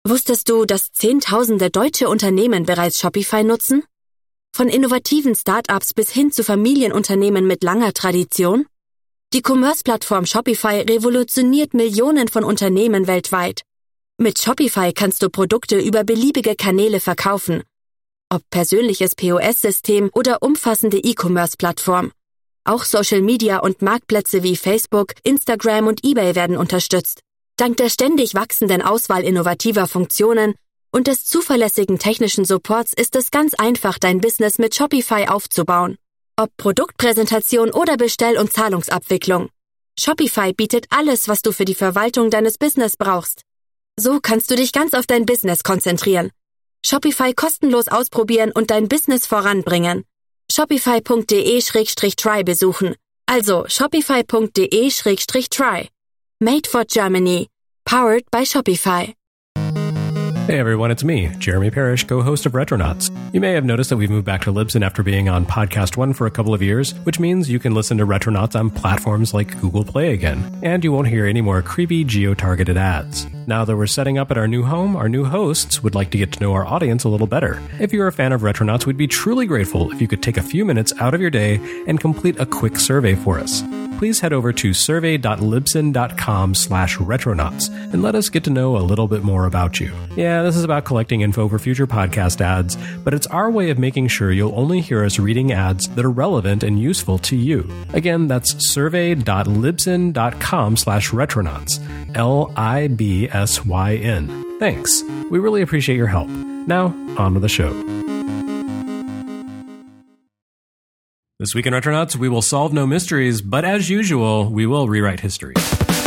Wusstest du, dass Zehntausende deutsche Unternehmen bereits Shopify nutzen? Von innovativen Start-ups bis hin zu Familienunternehmen mit langer Tradition? Die Commerce-Plattform Shopify revolutioniert Millionen von Unternehmen weltweit. Mit Shopify kannst du Produkte über beliebige Kanäle verkaufen. Ob persönliches POS-System oder umfassende E-Commerce-Plattform. Auch Social Media und Marktplätze wie Facebook, Instagram und eBay werden unterstützt. Dank der ständig wachsenden Auswahl innovativer Funktionen und des zuverlässigen technischen Supports ist es ganz einfach, dein Business mit Shopify aufzubauen. Ob Produktpräsentation oder Bestell- und Zahlungsabwicklung. Shopify bietet alles, was du für die Verwaltung deines Business brauchst. So kannst du dich ganz auf dein Business konzentrieren. Shopify kostenlos ausprobieren und dein Business voranbringen. Shopify.de/try besuchen. Also Shopify.de/try. Made for Germany. Powered by Shopify. Hey everyone, it's me, Jeremy Parrish, co-host of Retronauts. You may have noticed that we've moved back to Libsyn after being on Podcast One for a couple of years, which means you can listen to Retronauts on platforms like Google Play again, and you won't hear any more creepy geo-targeted ads. Now that we're setting up at our new home, our new hosts would like to get to know our audience a little better. If you're a fan of Retronauts, we'd be truly grateful if you could take a few minutes out of your day and complete a quick survey for us. Please head over to survey.libsyn.com/retronauts and let us get to know a little bit more about you. Yeah, this is about collecting info for future podcast ads, but it's our way of making sure you'll only hear us reading ads that are relevant and useful to you. Again, that's survey.libsyn.com/retronauts. LIBSYN. Thanks. We really appreciate your help. Now, on to the show. This week in Retronauts, we will solve no mysteries, but as usual, we will rewrite history.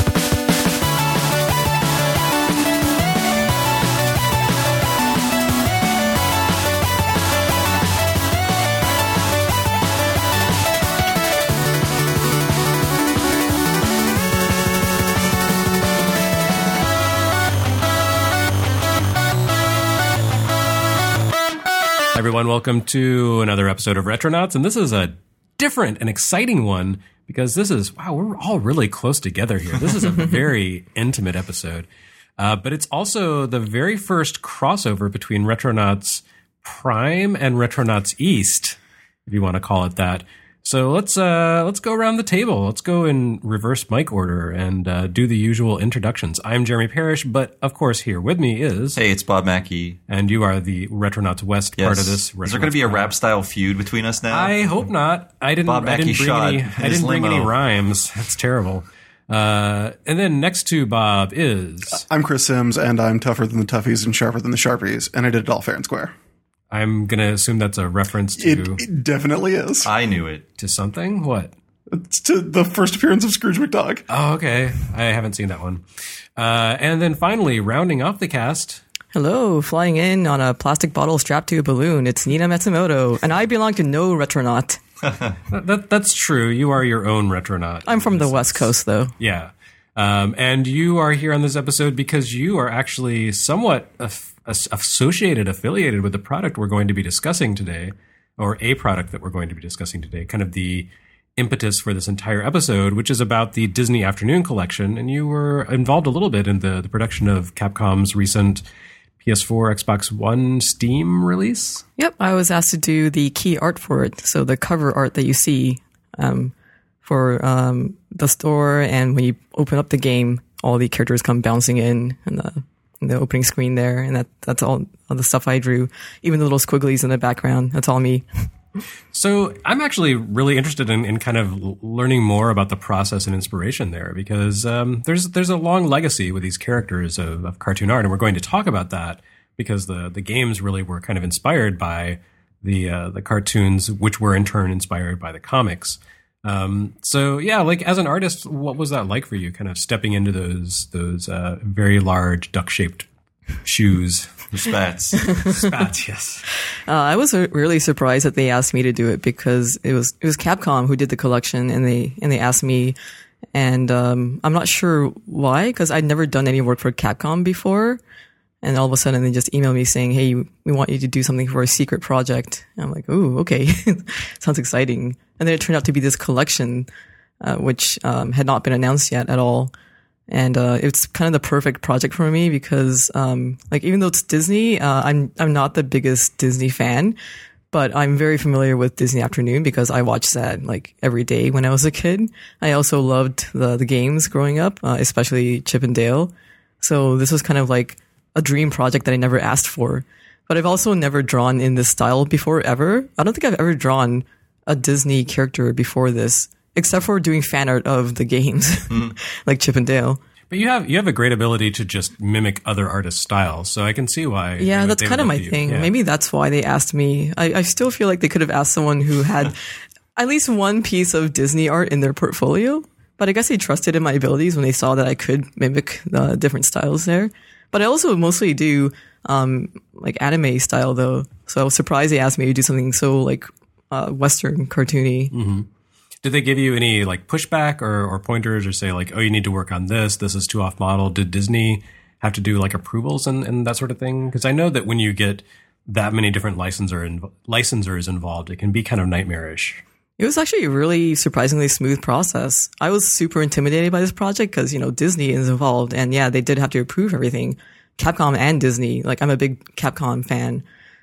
Everyone, welcome to another episode of Retronauts, and this is a different and exciting one because this is, wow, we're all really close together here. This is a very intimate episode, but it's also the very first crossover between Retronauts Prime and Retronauts East, if you want to call it that. So let's go around the table. Let's go in reverse mic order and do the usual introductions. I'm Jeremy Parrish, but of course here with me is... Hey, it's Bob Mackey. And you are the Retronauts West part of this. Is there going to be a rap-style feud between us now? I hope not. I didn't bring any rhymes. That's terrible. And then next to Bob is... I'm Chris Sims, and I'm tougher than the toughies and sharper than the sharpies, and I did it all fair and square. I'm going to assume that's a reference to... It definitely is. I knew it. To something? What? It's to the first appearance of Scrooge McDuck. Oh, okay. I haven't seen that one. And then finally, rounding off the cast... Hello, flying in on a plastic bottle strapped to a balloon. It's Nina Matsumoto, and I belong to no Retronaut. That's true. You are your own Retronaut. I'm from the West Coast, though. Yeah. And you are here on this episode because you are actually somewhat... affiliated with the product we're going to be discussing today, or a product that we're going to be discussing today, kind of the impetus for this entire episode, which is about the Disney Afternoon Collection. And you were involved a little bit in the production of Capcom's recent PS4, Xbox One, Steam release. Yep, I was asked to do the key art for it. So the cover art that you see for the store, and when you open up the game, all the characters come bouncing in, and the opening screen there, and that's all the stuff I drew. Even the little squigglies in the background, that's all me. So I'm actually really interested in kind of learning more about the process and inspiration there, because there's a long legacy with these characters of cartoon art, and we're going to talk about that because the games really were kind of inspired by the cartoons, which were in turn inspired by the comics. So yeah, like as an artist, what was that like for you? Kind of stepping into those very large duck-shaped shoes, spats, yes. I was really surprised that they asked me to do it because it was Capcom who did the collection, and they asked me, and I'm not sure why, because I'd never done any work for Capcom before. And all of a sudden, they just emailed me saying, "Hey, we want you to do something for a secret project." And I'm like, "Ooh, okay, sounds exciting." And then it turned out to be this collection, which had not been announced yet at all. And it's kind of the perfect project for me because, like, even though it's Disney, I'm not the biggest Disney fan, but I'm very familiar with Disney Afternoon because I watched that like every day when I was a kid. I also loved the games growing up, especially Chip and Dale. So this was kind of like a dream project that I never asked for. But I've also never drawn in this style before ever. I don't think I've ever drawn a Disney character before this, except for doing fan art of the games, like Chip and Dale. But you have a great ability to just mimic other artists' styles, so I can see why. Yeah, that's kind of my look to you. thing. Yeah. Maybe that's why they asked me. I still feel like they could have asked someone who had at least one piece of Disney art in their portfolio. But I guess they trusted in my abilities when they saw that I could mimic different styles there. But I also mostly do like anime style though. So I was surprised they asked me to do something so like Western cartoony. Mm-hmm. Did they give you any like pushback or pointers or say like, oh, you need to work on this. This is too off model. Did Disney have to do like approvals and that sort of thing? Because I know that when you get that many different licensors involved, it can be kind of nightmarish. It was actually a really surprisingly smooth process. I was super intimidated by this project because, you know, Disney is involved and yeah, they did have to approve everything. Capcom and Disney. Like I'm a big Capcom fan.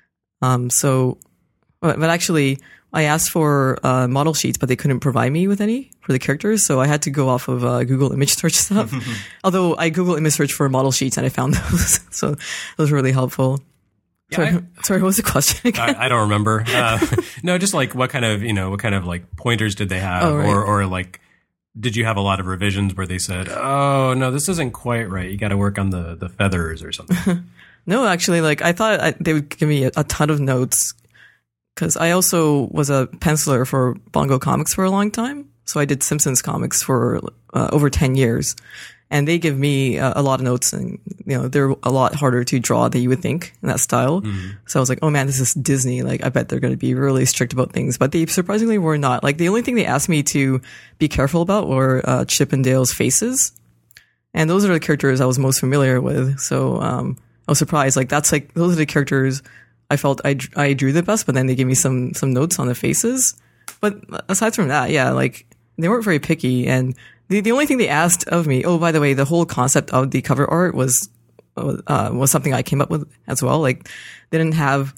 But actually I asked for model sheets, but they couldn't provide me with any for the characters. So I had to go off of Google image search stuff. Although I Google image search for model sheets and I found those. So it was really helpful. Yeah, Sorry, what was the question again? I don't remember. No, just like what kind of like pointers did they have? Oh, right. Or like, did you have a lot of revisions where they said, oh, no, this isn't quite right. You got to work on the feathers or something. No, actually, like I thought they would give me a ton of notes. Because I also was a penciler for Bongo Comics for a long time. So I did Simpsons comics for over 10 years. And they give me a lot of notes and, you know, they're a lot harder to draw than you would think in that style. Mm-hmm. So I was like, oh man, this is Disney. Like, I bet they're going to be really strict about things. But they surprisingly were not. Like, the only thing they asked me to be careful about were Chip and Dale's faces. And those are the characters I was most familiar with. So I was surprised. Like, those are the characters I felt I drew the best, but then they gave me some notes on the faces. But aside from that, yeah, like they weren't very picky. And the only thing they asked of me, oh, by the way, the whole concept of the cover art was something I came up with as well. Like they didn't have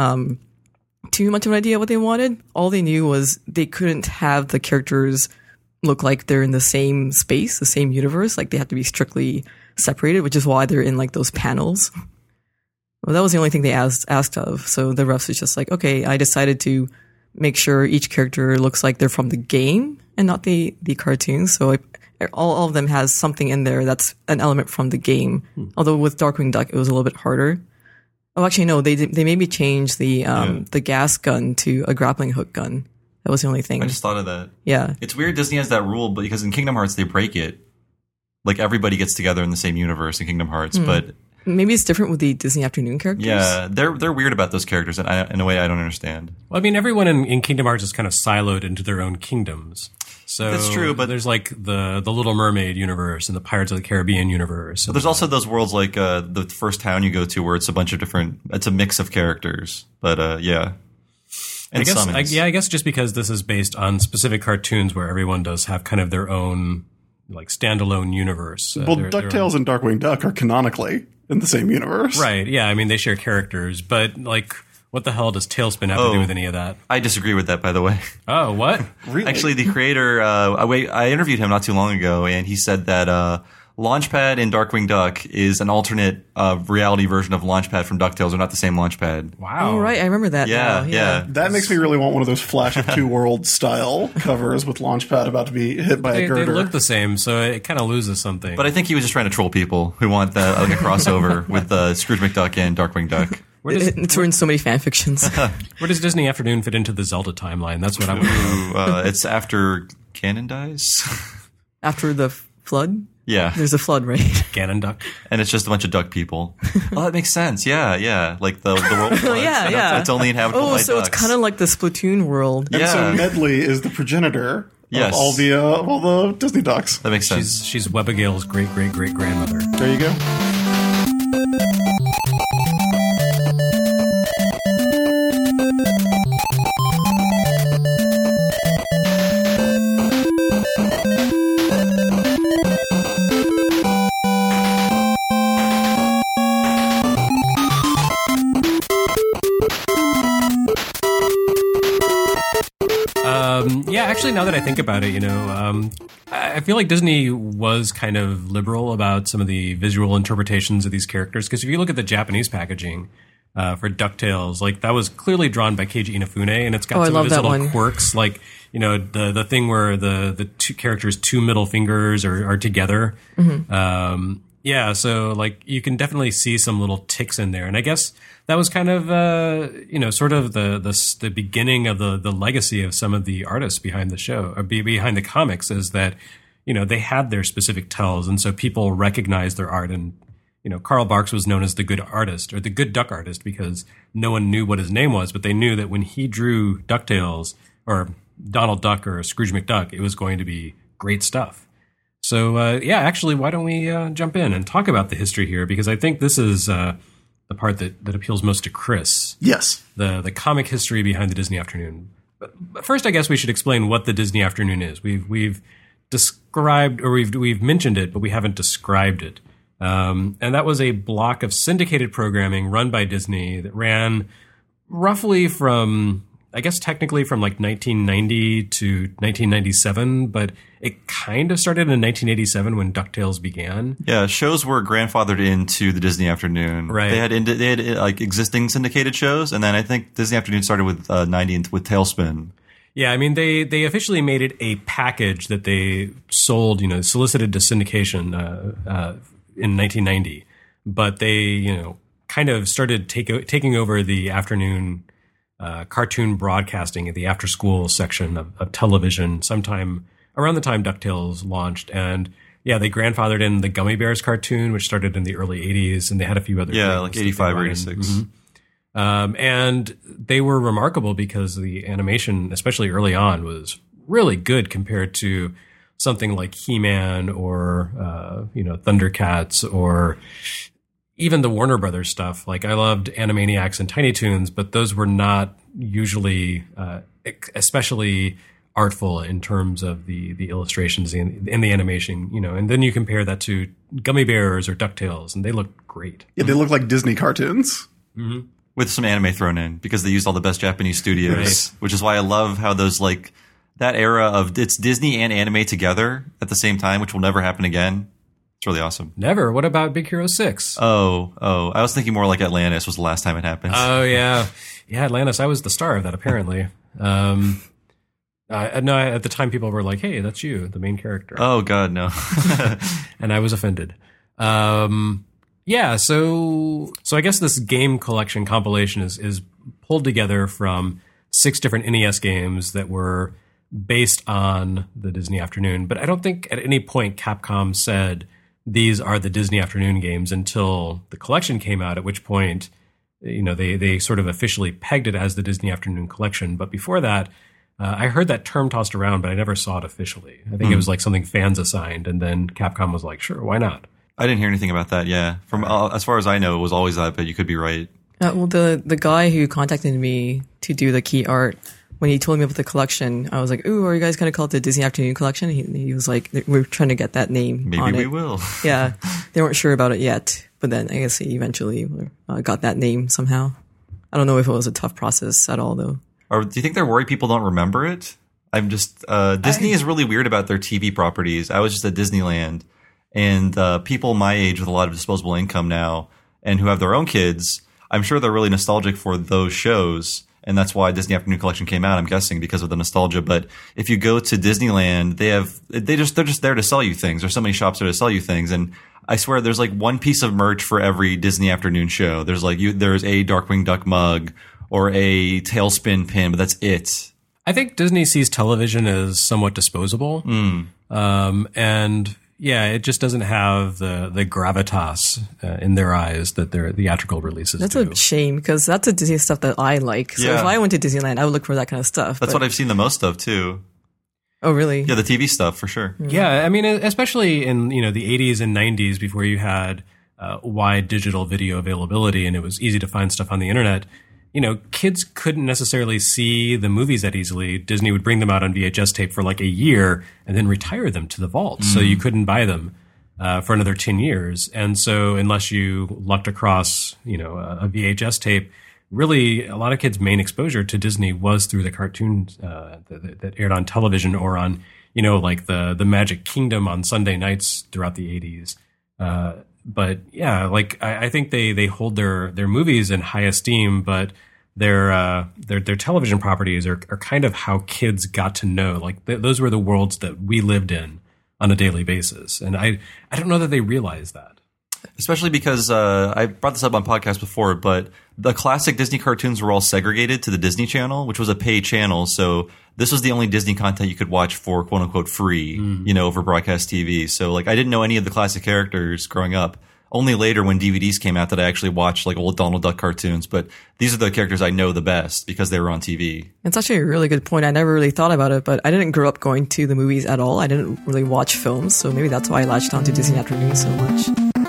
too much of an idea what they wanted. All they knew was they couldn't have the characters look like they're in the same space, the same universe. Like they have to be strictly separated, which is why they're in like those panels. Well, that was the only thing they asked of. So the refs was just like, okay, I decided to make sure each character looks like they're from the game and not the cartoon. So all of them has something in there that's an element from the game. Although with Darkwing Duck, it was a little bit harder. Oh, actually, no, they made me change the gas gun to a grappling hook gun. That was the only thing. I just thought of that. Yeah. It's weird Disney has that rule, but because in Kingdom Hearts, they break it. Like everybody gets together in the same universe in Kingdom Hearts, but maybe it's different with the Disney Afternoon characters. Yeah, they're weird about those characters in a way I don't understand. Well, I mean, everyone in Kingdom Hearts is kind of siloed into their own kingdoms. So that's true, but there's like the Little Mermaid universe and the Pirates of the Caribbean universe. But there's also those worlds like the first town you go to where it's a bunch of different. It's a mix of characters. But yeah, and I guess just because this is based on specific cartoons where everyone does have kind of their own like standalone universe. Well, DuckTales and Darkwing Duck are canonically in the same universe. Right, yeah. I mean, they share characters, but like, what the hell does Tailspin have to do with any of that? I disagree with that, by the way. Oh, what? Really? Actually, the creator, I interviewed him not too long ago, and he said that Launchpad in Darkwing Duck is an alternate reality version of Launchpad from DuckTales. They're not the same Launchpad. Wow. Oh, right. I remember that. Yeah, now. yeah. That makes me really want one of those Flash of Two Worlds style covers with Launchpad about to be hit by a They girder. look the same, so it kind of loses something. But I think he was just trying to troll people who want like a crossover with Scrooge McDuck and Darkwing Duck. It's in so many fan fictions. Where does Disney Afternoon fit into the Zelda timeline? That's what I want to know. It's after Ganon dies. After the flood? Yeah. There's a flood, right? Ganon Duck. And it's just a bunch of duck people. Oh, that makes sense. Yeah. Like the world floods. Yeah. It's only inhabitable by so ducks. it's kind of like the Splatoon world. And so Yeah. Medley is the progenitor Yes. of all the Disney ducks. That makes sense. She's Webbigail's great-great-great-grandmother. There you go. actually, now that I think about it, I feel like Disney was kind of liberal about some of the visual interpretations of these characters. Because if you look at the Japanese packaging for DuckTales, like that was clearly drawn by Keiji Inafune, and it's got some of his little quirks, like the thing where the two characters' two middle fingers are together. Mm-hmm. Yeah, so like you can definitely see some little ticks in there, and I guess that was kind of sort of the beginning of the legacy of some of the artists behind the show, or behind the comics, is that they had their specific tells, and so people recognized their art. And Carl Barks was known as the good artist, or the good duck artist, because no one knew what his name was, but they knew that when he drew DuckTales or Donald Duck or Scrooge McDuck, it was going to be great stuff. So, actually, why don't we jump in and talk about the history here? Because I think this is the part that appeals most to Chris. Yes. The comic history behind the Disney Afternoon. But first, I guess we should explain what the Disney Afternoon is. We've described, or we've mentioned it, but we haven't described it. And that was a block of syndicated programming run by Disney that ran roughly from, I guess technically from like 1990 to 1997, but it kind of started in 1987 when DuckTales began. Yeah, shows were grandfathered into the Disney Afternoon. Right. They had like existing syndicated shows, and then I think Disney Afternoon started with 90 with Tailspin. Yeah, I mean they officially made it a package that they sold, solicited to syndication in 1990, but they kind of started taking over the afternoon cartoon broadcasting at the after school section of television sometime around the time DuckTales launched. And yeah, they grandfathered in the Gummy Bears cartoon, which started in the early 80s, and they had a few other things like 85 or 86. Mm-hmm. And they were remarkable because the animation, especially early on, was really good compared to something like He-Man or Thundercats, or even the Warner Brothers stuff. Like I loved Animaniacs and Tiny Toons, but those were not usually especially artful in terms of the illustrations and the animation, and then you compare that to Gummy Bears or DuckTales, and they look great. Yeah, they look like Disney cartoons. Mm-hmm. With some anime thrown in, because they used all the best Japanese studios, right. Which is why I love how those, like, that era of it's Disney and anime together at the same time, which will never happen again. It's really awesome. Never. What about Big Hero 6? Oh. I was thinking more like Atlantis was the last time it happened. Oh, yeah. Yeah, Atlantis. I was the star of that, apparently. No, at the time, people were like, hey, that's you, the main character. Oh, God, no. And I was offended. Yeah, so I guess this game collection compilation is pulled together from 6 different NES games that were based on the Disney Afternoon. But I don't think at any point Capcom said these are the Disney Afternoon games until the collection came out, at which point, they sort of officially pegged it as the Disney Afternoon collection. But before that, I heard that term tossed around, but I never saw it officially. I think it was like something fans assigned, and then Capcom was like, sure, why not? I didn't hear anything about that, yeah. From as far as I know, it was always that, but you could be right. Well, the guy who contacted me to do the key art, when he told me about the collection, I was like, ooh, are you guys going to call it the Disney Afternoon Collection? He was like, we're trying to get that name Maybe on it. We will. Yeah, they weren't sure about it yet, but then I guess he eventually got that name somehow. I don't know if it was a tough process at all, though. Or do you think they're worried people don't remember it? I'm just Disney is really weird about their TV properties. I was just at Disneyland, and people my age with a lot of disposable income now and who have their own kids, I'm sure they're really nostalgic for those shows, and that's why Disney Afternoon Collection came out, I'm guessing, because of the nostalgia. But if you go to Disneyland, they're just there to sell you things. There's so many shops there to sell you things, and I swear there's like one piece of merch for every Disney Afternoon show. There's a Darkwing Duck mug or a Tailspin pin, but that's it. I think Disney sees television as somewhat disposable. And yeah, it just doesn't have the gravitas in their eyes that their theatrical releases That's do. a shame, because that's the Disney stuff that I like. So if I went to Disneyland, I would look for that kind of stuff. That's what I've seen the most of, too. Oh, really? Yeah, the TV stuff, for sure. Yeah, I mean, especially in the 80s and 90s, before you had wide digital video availability and it was easy to find stuff on the internet, kids couldn't necessarily see the movies that easily. Disney would bring them out on VHS tape for like a year and then retire them to the vault. So you couldn't buy them for another 10 years. And so unless you lucked across, a VHS tape really a lot of kids' main exposure to Disney was through the cartoons that aired on television or on, like the Magic Kingdom on Sunday nights throughout the 80s. But yeah, like I think they hold their movies in high esteem, but their television properties are kind of how kids got to know. Like those were the worlds that we lived in on a daily basis, and I don't know that they realize that. Especially because I brought this up on podcasts before, but the classic Disney cartoons were all segregated to the Disney Channel, which was a paid channel. So this was the only Disney content you could watch for quote unquote free, over broadcast TV. So like I didn't know any of the classic characters growing up. Only later when DVDs came out that I actually watched like old Donald Duck cartoons. But these are the characters I know the best because they were on TV. It's actually a really good point. I never really thought about it, but I didn't grow up going to the movies at all. I didn't really watch films, so maybe that's why I latched on to Disney Afternoon so much.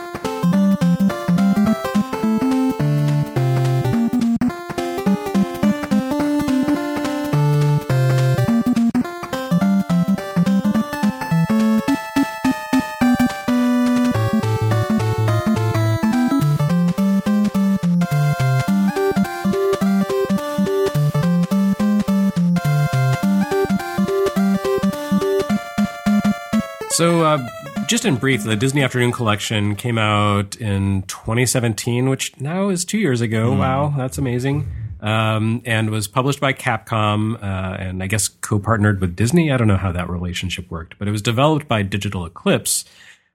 So, just in brief, the Disney Afternoon Collection came out in 2017, which now is 2 years ago. Wow, that's amazing. And was published by Capcom, and I guess co-partnered with Disney. I don't know how that relationship worked, but it was developed by Digital Eclipse,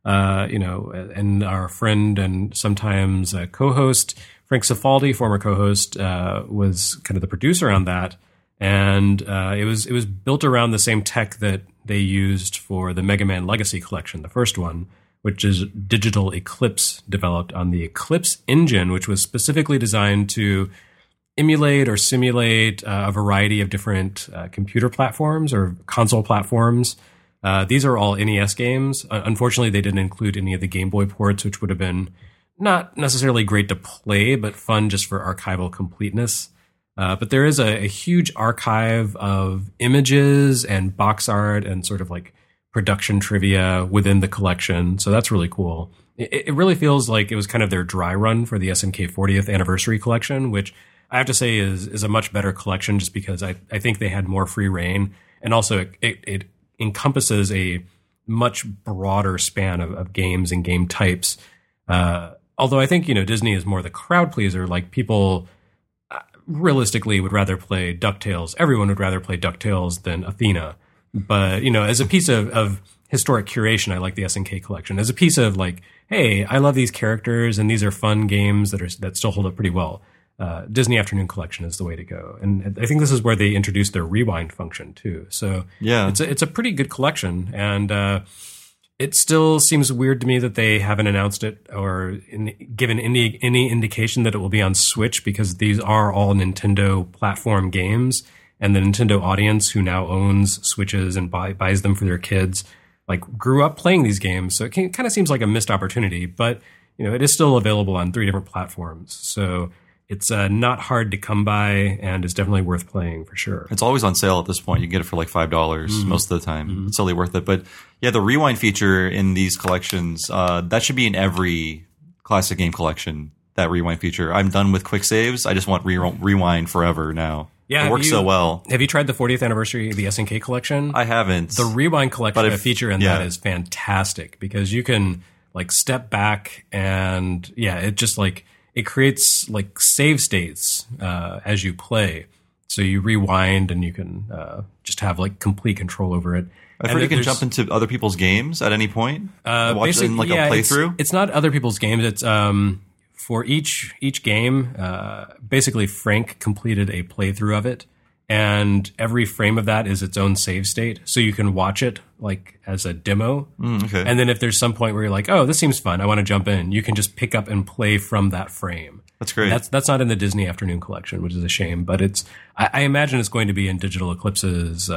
and our friend and sometimes co-host, Frank Cifaldi, former co-host, was kind of the producer on that. And it was built around the same tech that they used for the Mega Man Legacy Collection, the first one, which is Digital Eclipse developed on the Eclipse engine, which was specifically designed to emulate or simulate a variety of different computer platforms or console platforms. These are all NES games. Unfortunately, they didn't include any of the Game Boy ports, which would have been not necessarily great to play, but fun just for archival completeness. But there is a huge archive of images and box art and sort of like production trivia within the collection. So that's really cool. It really feels like it was kind of their dry run for the SNK 40th anniversary collection, which I have to say is a much better collection just because I think they had more free reign. And also it encompasses a much broader span of games and game types. Although I think, Disney is more the crowd pleaser, like people realistically would rather play DuckTales. Everyone would rather play DuckTales than Athena. But, as a piece of historic curation, I like the SNK collection. As a piece of like, hey, I love these characters and these are fun games that still hold up pretty well. Disney Afternoon Collection is the way to go. And I think this is where they introduced their rewind function too. So yeah, it's a pretty good collection. And, it still seems weird to me that they haven't announced it or given any indication that it will be on Switch, because these are all Nintendo platform games, and the Nintendo audience who now owns Switches and buys them for their kids, like grew up playing these games. So it kind of seems like a missed opportunity, but it is still available on 3 different platforms. So it's not hard to come by and is definitely worth playing for sure. It's always on sale at this point. You can get it for like $5 most of the time. It's totally worth it. But yeah, the rewind feature in these collections, that should be in every classic game collection, that rewind feature. I'm done with quick saves. I just want rewind forever now. Yeah, it works so well. Have you tried the 40th anniversary of the SNK collection? I haven't. The rewind collection feature in that is fantastic because you can like step back and it just like it creates like save states as you play. So you rewind and you can just have like complete control over it. I've heard you can jump into other people's games at any point. Watch it in like a playthrough. It's not other people's games. It's for each game. Basically, Frank completed a playthrough of it, and every frame of that is its own save state. So you can watch it like as a demo. Okay. And then if there's some point where you're like, oh, this seems fun, I want to jump in, you can just pick up and play from that frame. That's great. That's not in the Disney Afternoon Collection, which is a shame. But I imagine it's going to be in Digital Eclipse's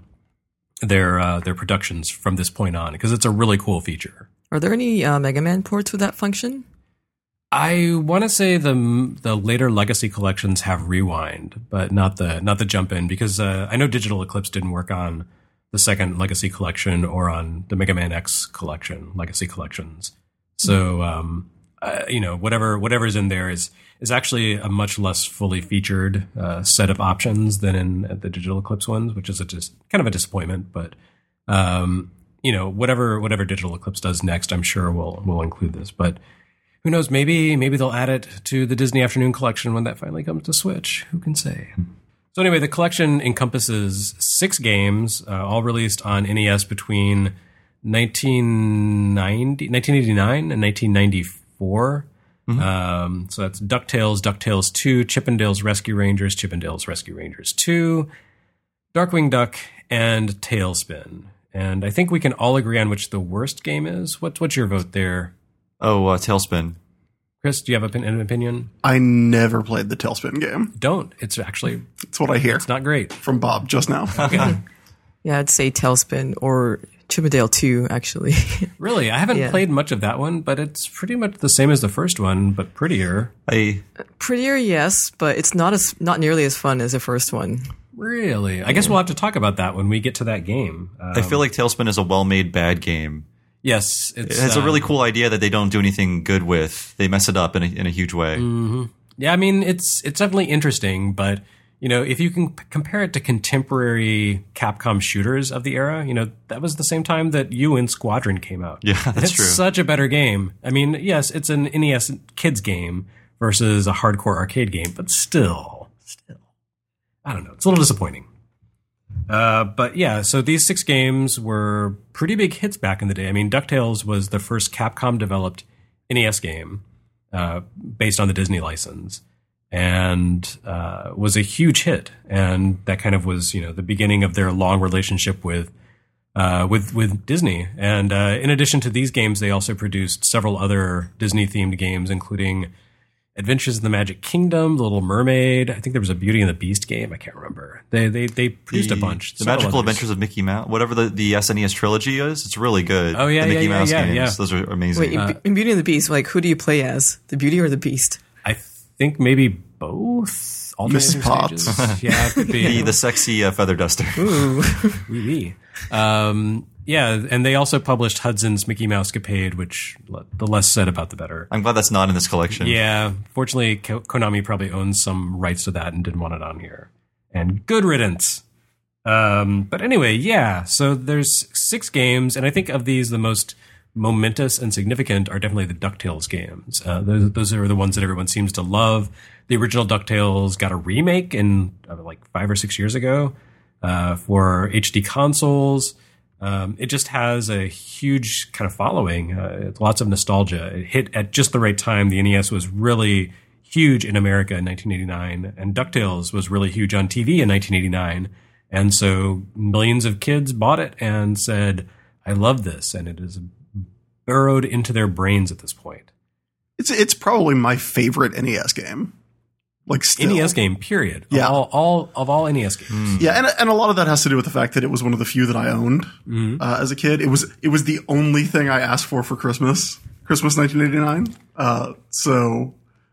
their productions from this point on, because it's a really cool feature. Are there any Mega Man ports with that function? I want to say the later Legacy collections have rewind, but not the jump in, because I know Digital Eclipse didn't work on the second Legacy collection or on the Mega Man X collection, Legacy collections. So whatever's in there is actually a much less fully featured set of options than in the Digital Eclipse ones, which is just kind of a disappointment. But whatever Digital Eclipse does next, I'm sure will include this. But who knows? Maybe they'll add it to the Disney Afternoon Collection when that finally comes to Switch. Who can say? So anyway, the collection encompasses 6 games, all released on NES between 1989 and 1994. So that's DuckTales, DuckTales 2, Chippendales Rescue Rangers, Chippendales Rescue Rangers 2, Darkwing Duck, and Tailspin. And I think we can all agree on which the worst game is. What's your vote there? Oh, Tailspin. Chris, do you have an opinion? I never played the Tailspin game. Don't. It's actually... That's what I hear. It's not great. From Bob just now. Yeah, I'd say Tailspin or Chippendale 2, actually. Really? I haven't played much of that one, but it's pretty much the same as the first one, but prettier. Prettier, yes, but it's not nearly as fun as the first one. Really? I guess we'll have to talk about that when we get to that game. I feel like Tailspin is a well-made bad game. Yes. It has a really cool idea that they don't do anything good with. They mess it up in a huge way. Mm-hmm. Yeah, I mean, it's definitely interesting, but, if you can compare it to contemporary Capcom shooters of the era, that was the same time that UN Squadron came out. Yeah, that's true. It's such a better game. I mean, yes, it's an NES kids game versus a hardcore arcade game, but still, I don't know. It's a little disappointing. But yeah, so these 6 games were pretty big hits back in the day. I mean, DuckTales was the first Capcom-developed NES game based on the Disney license, and was a huge hit. And that kind of was, the beginning of their long relationship with Disney. And in addition to these games, they also produced several other Disney-themed games, including Adventures in the Magic Kingdom, The Little Mermaid. I think there was a Beauty and the Beast game. I can't remember. They produced a bunch. The Magical Adventures of Mickey Mouse. Whatever the SNES trilogy is, it's really good. Oh, yeah, the Mickey Mouse games. Yeah. Those are amazing. Wait, in Beauty and the Beast, who do you play as? The Beauty or the Beast? I think maybe both. Miss Potts. Yeah, it could be. The sexy feather duster. Ooh. Oui. Yeah, and they also published Hudson's Mickey Mouse Capade, which the less said about the better. I'm glad that's not in this collection. Yeah, fortunately, Konami probably owns some rights to that and didn't want it on here. And good riddance. But anyway, yeah, so there's 6 games, and I think of these, the most momentous and significant are definitely the DuckTales games. Those are the ones that everyone seems to love. The original DuckTales got a remake in 5 or 6 years ago for HD consoles. It just has a huge kind of following. It's lots of nostalgia. It hit at just the right time. The NES was really huge in America in 1989, and DuckTales was really huge on TV in 1989. And so millions of kids bought it and said, I love this. And it is burrowed into their brains at this point. It's probably my favorite NES game. Still. NES game, period. Yeah. All NES games. Yeah, and a lot of that has to do with the fact that it was one of the few that I owned as a kid. It was the only thing I asked for Christmas 1989. So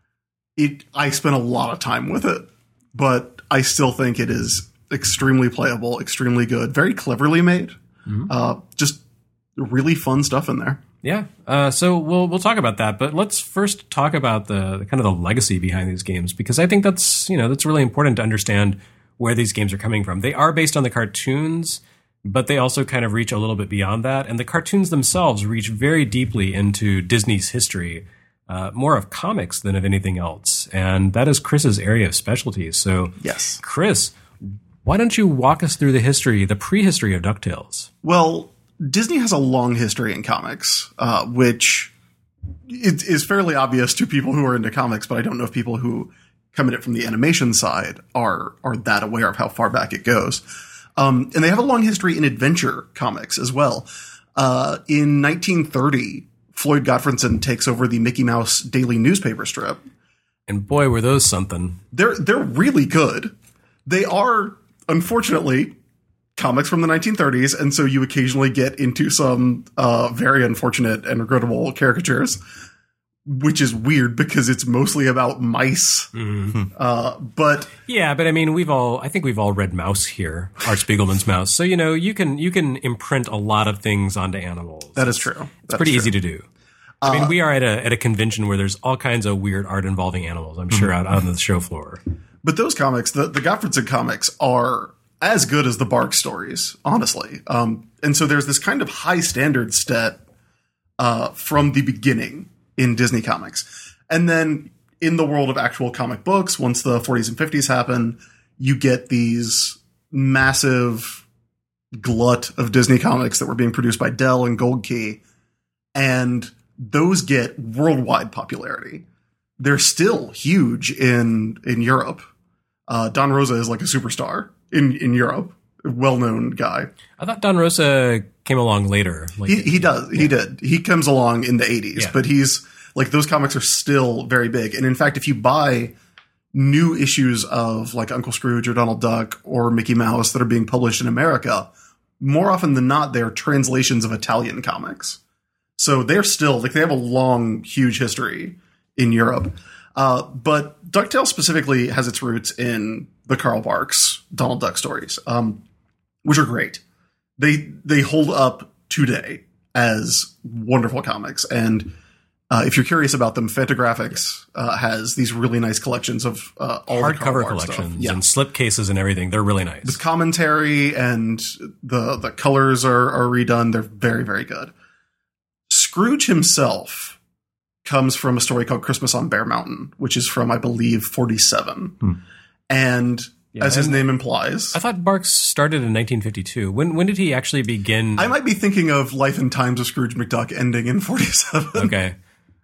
I spent a lot of time with it, but I still think it is extremely playable, extremely good, very cleverly made. Just really fun stuff in there. Yeah. So we'll talk about that, but let's first talk about the kind of the legacy behind these games, because I think that's really important to understand where these games are coming from. They are based on the cartoons, but they also kind of reach a little bit beyond that. And the cartoons themselves reach very deeply into Disney's history, more of comics than of anything else. And that is Chris's area of specialty. So yes, Chris, why don't you walk us through the prehistory of DuckTales? Well, Disney has a long history in comics, which is fairly obvious to people who are into comics, but I don't know if people who come at it from the animation side are that aware of how far back it goes. And they have a long history in adventure comics as well. In 1930, Floyd Gottfredson takes over the Mickey Mouse daily newspaper strip. And boy, were those something. They're really good. They are, unfortunately, comics from the 1930s, and so you occasionally get into some very unfortunate and regrettable caricatures, which is weird because it's mostly about mice. But I mean, I think we've all read Mouse here, Art Spiegelman's Mouse. So you can imprint a lot of things onto animals. That is true. It's pretty easy to do. I mean, we are at a convention where there's all kinds of weird art involving animals, I'm sure, out on the show floor. But those comics, the Gottfredson comics, are as good as the Bark stories, honestly. And so there's this kind of high standard set from the beginning in Disney Comics. And then in the world of actual comic books, once the 40s and 50s happen, you get these massive glut of Disney comics that were being produced by Dell and Gold Key. And those get worldwide popularity. They're still huge in Europe. Don Rosa is like a superstar in Europe, a well-known guy. I thought Don Rosa came along later. Like, he does. Yeah. He did. He comes along in the 80s, but he's like, those comics are still very big. And in fact, if you buy new issues of like Uncle Scrooge or Donald Duck or Mickey Mouse that are being published in America, more often than not, they're translations of Italian comics. So they're still like, they have a long, huge history in Europe. But DuckTales specifically has its roots in the Carl Barks Donald Duck stories, which are great. They hold up today as wonderful comics. And if you're curious about them, Fantagraphics has these really nice collections of all hardcover collections and slipcases and everything. They're really nice. With commentary, and the colors are redone. They're very, very good. Scrooge himself comes from a story called Christmas on Bear Mountain, which is from, I believe, 47. And as his name implies, I thought Barks started in 1952. When did he actually begin? I might be thinking of Life and Times of Scrooge McDuck ending in 47. Okay.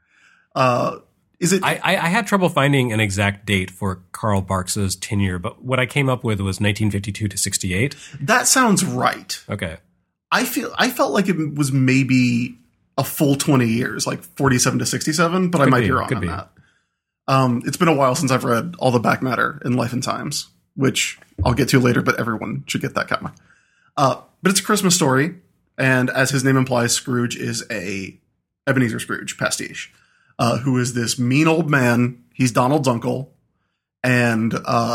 Is it? I had trouble finding an exact date for Carl Barks's tenure, but what I came up with was 1952 to 68. That sounds right. Okay. I felt like it was maybe a full 20 years, like 47 to 67, but I might be wrong on that. It's been a while since I've read all the back matter in Life and Times, which I'll get to later, but everyone should get that comic. But it's a Christmas story, and as his name implies, Scrooge is a Ebenezer Scrooge pastiche, who is this mean old man. He's Donald's uncle, and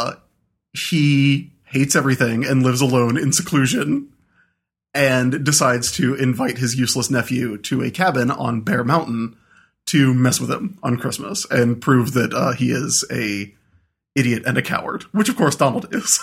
he hates everything and lives alone in seclusion, and decides to invite his useless nephew to a cabin on Bear Mountain to mess with him on Christmas and prove that he is a idiot and a coward, which of course Donald is.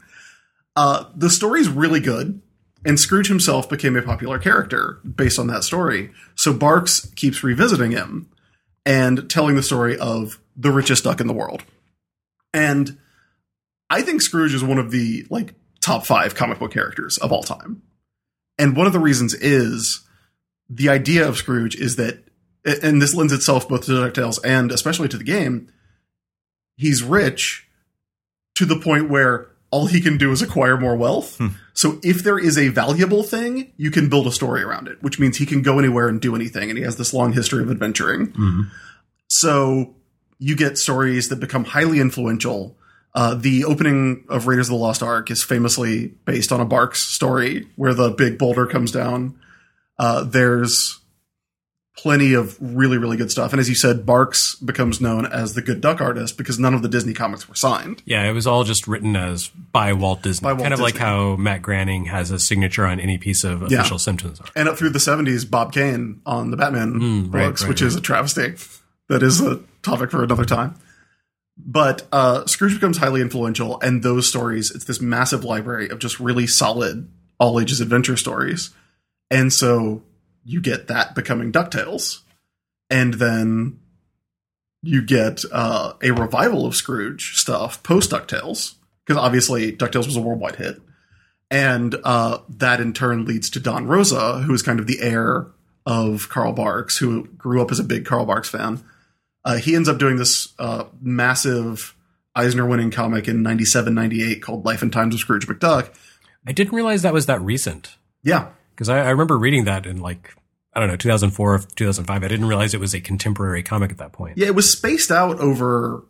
The story's really good, and Scrooge himself became a popular character based on that story. So Barks keeps revisiting him and telling the story of the richest duck in the world. And I think Scrooge is one of the like top 5 comic book characters of all time. And one of the reasons is the idea of Scrooge is that, and this lends itself both to DuckTales and especially to the game, he's rich to the point where all he can do is acquire more wealth. So if there is a valuable thing, you can build a story around it, which means he can go anywhere and do anything. And he has this long history of adventuring. So you get stories that become highly influential. The opening of Raiders of the Lost Ark is famously based on a Barks story where the big boulder comes down. There's plenty of really, really good stuff. And as you said, Barks becomes known as the good duck artist because none of the Disney comics were signed. Yeah, it was all just written as by Walt Disney. Kind of like how Matt Groening has a signature on any piece of official Simpsons art. And up through the 70s, Bob Kane on the Batman books, which is a travesty. That is a topic for another time. But Scrooge becomes highly influential, and those stories, it's this massive library of just really solid all ages adventure stories. And so you get that becoming DuckTales. And then you get a revival of Scrooge stuff post DuckTales, because obviously DuckTales was a worldwide hit. And that in turn leads to Don Rosa, who is kind of the heir of Carl Barks, who grew up as a big Carl Barks fan. He ends up doing this massive Eisner-winning comic in 97, 98 called Life and Times of Scrooge McDuck. I didn't realize that was that recent. Yeah. Because I remember reading that in 2004 or 2005. I didn't realize it was a contemporary comic at that point. Yeah, it was spaced out over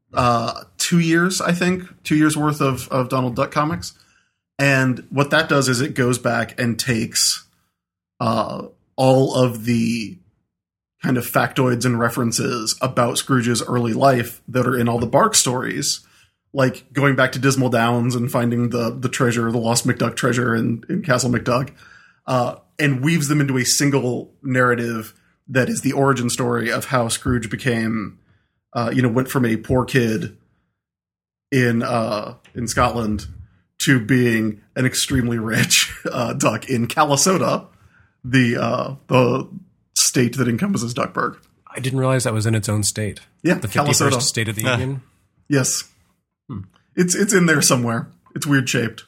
2 years, I think. 2 years worth of Donald Duck comics. And what that does is it goes back and takes all of the kind of factoids and references about Scrooge's early life that are in all the Barks stories, like going back to Dismal Downs and finding the treasure, the lost McDuck treasure in Castle McDuck, and weaves them into a single narrative that is the origin story of how Scrooge became, went from a poor kid in Scotland to being an extremely rich duck in Calisota, the state that encompasses Duckburg. I didn't realize that was in its own state. Yeah, the 51st Calisota. state of the Union. Yes. It's in there somewhere. It's weird shaped.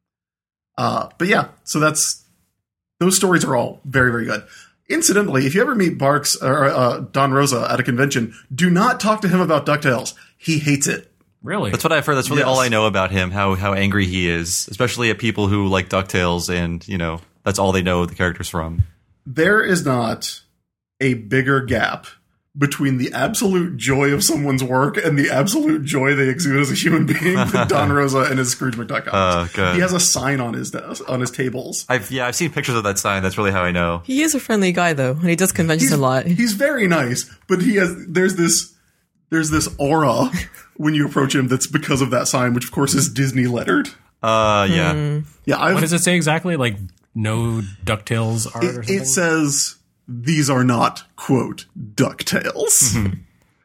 But yeah, so those stories are all very, very good. Incidentally, if you ever meet Barks or Don Rosa at a convention, do not talk to him about DuckTales. He hates it. Really? That's what I've heard. That's really Yes. all I know about him, how angry he is, especially at people who like DuckTales and, that's all they know the characters from. There is not a bigger gap between the absolute joy of someone's work and the absolute joy they exude as a human being than Don Rosa and his Scrooge McDuck comics. Good. He has a sign on his desk, on his tables. I've seen pictures of that sign. That's really how I know. He is a friendly guy, though, and he does conventions a lot. He's very nice, but there's this aura when you approach him that's because of that sign, which of course is Disney lettered. Yeah. Yeah, What does it say exactly? Like no DuckTales art or something? it says these are not, quote, DuckTales.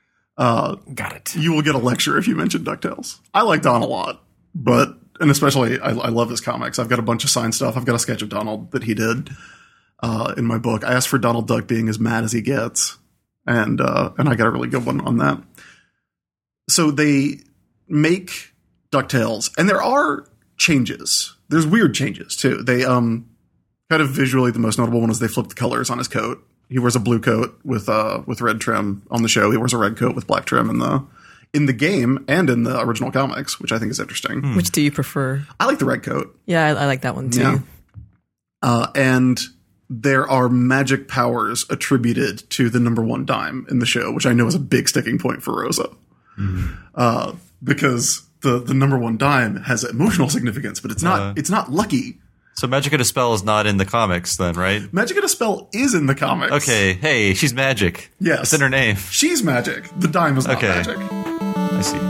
Got it. You will get a lecture if you mention DuckTales. I like Don a lot, and especially I love his comics. I've got a bunch of signed stuff. I've got a sketch of Donald that he did in my book. I asked for Donald Duck being as mad as he gets, and I got a really good one on that. So they make DuckTales, and there are changes. There's weird changes too. They kind of visually, the most notable one is they flip the colors on his coat. He wears a blue coat with red trim on the show. He wears a red coat with black trim in the game and in the original comics, which I think is interesting. Which do you prefer? I like the red coat. Yeah, I like that one too. Yeah. And there are magic powers attributed to the number one dime in the show, which I know is a big sticking point for Rosa. Because the number one dime has emotional significance, but it's not lucky. So Magic and a Spell is not in the comics then, right? Magic and a Spell is in the comics. Okay. Hey, she's magic. Yes. It's in her name. She's magic. The dime is not Okay. magic. I see.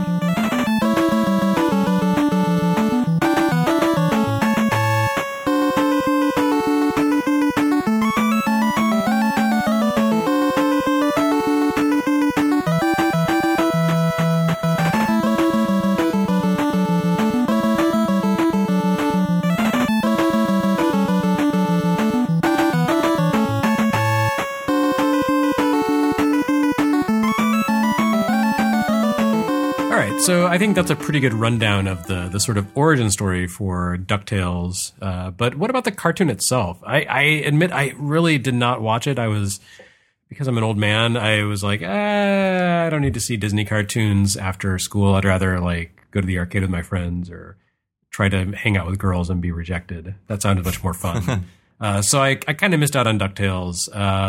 All right, so I think that's a pretty good rundown of the sort of origin story for DuckTales. But what about the cartoon itself? I admit I really did not watch it. Because I'm an old man, I was like, I don't need to see Disney cartoons after school. I'd rather like go to the arcade with my friends or try to hang out with girls and be rejected. That sounded much more fun. So I kind of missed out on DuckTales,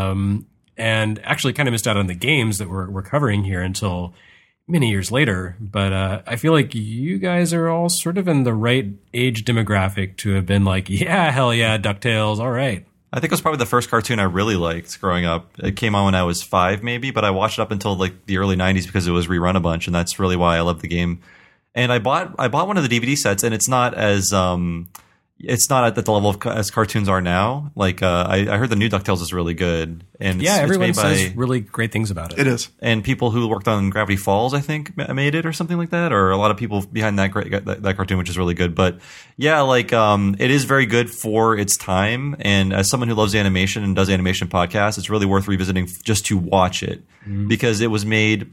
and actually kind of missed out on the games that we're covering here until many years later. But I feel like you guys are all sort of in the right age demographic to have been like, yeah, hell yeah, DuckTales, all right. I think it was probably the first cartoon I really liked growing up. It came on when I was 5 maybe, but I watched it up until like the early 90s because it was rerun a bunch, and that's really why I love the game. And I bought one of the DVD sets, and it's not as it's not at the level as cartoons are now. Like I heard the new DuckTales is really good, and Yeah, everyone it's made says really great things about it. It is. and people who worked on Gravity Falls, I think, made it or something like that, or a lot of people behind that cartoon, which is really good. But yeah, like it is very good for its time, and as someone who loves animation and does animation podcasts, it's really worth revisiting just to watch it because it was made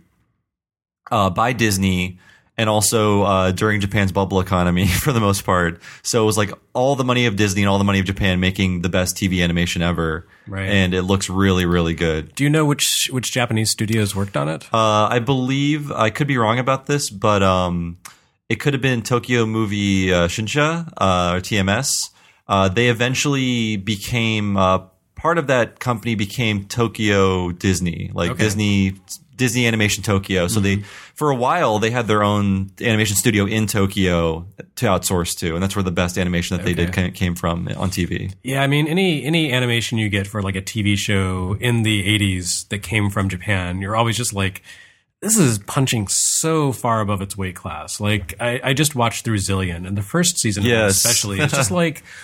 by Disney. And also during Japan's bubble economy for the most part. So it was like all the money of Disney and all the money of Japan making the best TV animation ever. Right. And it looks really, really good. Do you know which Japanese studios worked on it? I believe, I could be wrong about this, but it could have been Tokyo Movie Shinsha or TMS. They eventually became, part of that company became Tokyo Disney, like Okay. Disney Animation Tokyo. So they, for a while, they had their own animation studio in Tokyo to outsource to, and that's where the best animation that they did came from on TV. Yeah, I mean, any animation you get for like a TV show in the 80s that came from Japan, you're always just like, this is punching so far above its weight class. Like, I just watched through Zillion, and the first season Yes. especially, it's just like,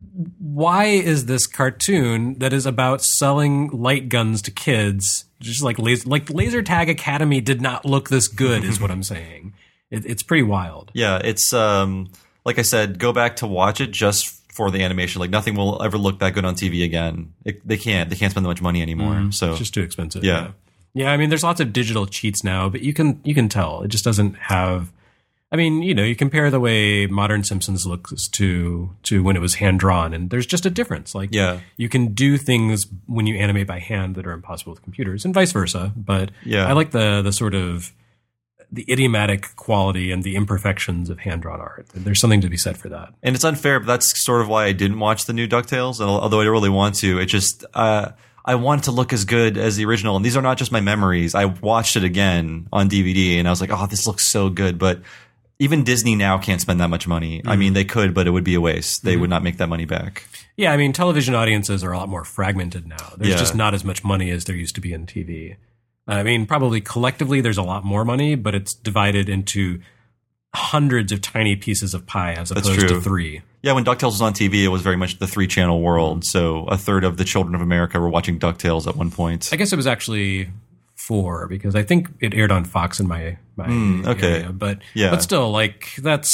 why is this cartoon that is about selling light guns to kids just like Laser Tag Academy did not look this good is what I'm saying. It's pretty wild. Yeah, it's like I said, go back to watch it just for the animation. Like nothing will ever look that good on TV again. They can't spend that much money anymore. So It's just too expensive. Yeah. Yeah, I mean, there's lots of digital cheats now, but you can tell it just doesn't have. I mean, you compare the way modern Simpsons looks to when it was hand drawn, and there's just a difference. Like, Yeah. you can do things when you animate by hand that are impossible with computers, and vice versa. But Yeah. I like the sort of the idiomatic quality and the imperfections of hand drawn art. There's something to be said for that. And it's unfair, but that's sort of why I didn't watch the new DuckTales. And although I really want to, it just I want it to look as good as the original. And these are not just my memories. I watched it again on DVD, and I was like, oh, this looks so good. But even Disney now can't spend that much money. I mean, they could, but it would be a waste. They would not make that money back. Yeah, I mean, television audiences are a lot more fragmented now. There's Yeah. just not as much money as there used to be in TV. I mean, probably collectively there's a lot more money, but it's divided into hundreds of tiny pieces of pie as opposed to true. 3. Yeah, when DuckTales was on TV, it was very much the 3-channel world. So a third of the children of America were watching DuckTales at one point. I guess it was actually 4 because I think it aired on Fox in my okay. area. But Yeah. but still, like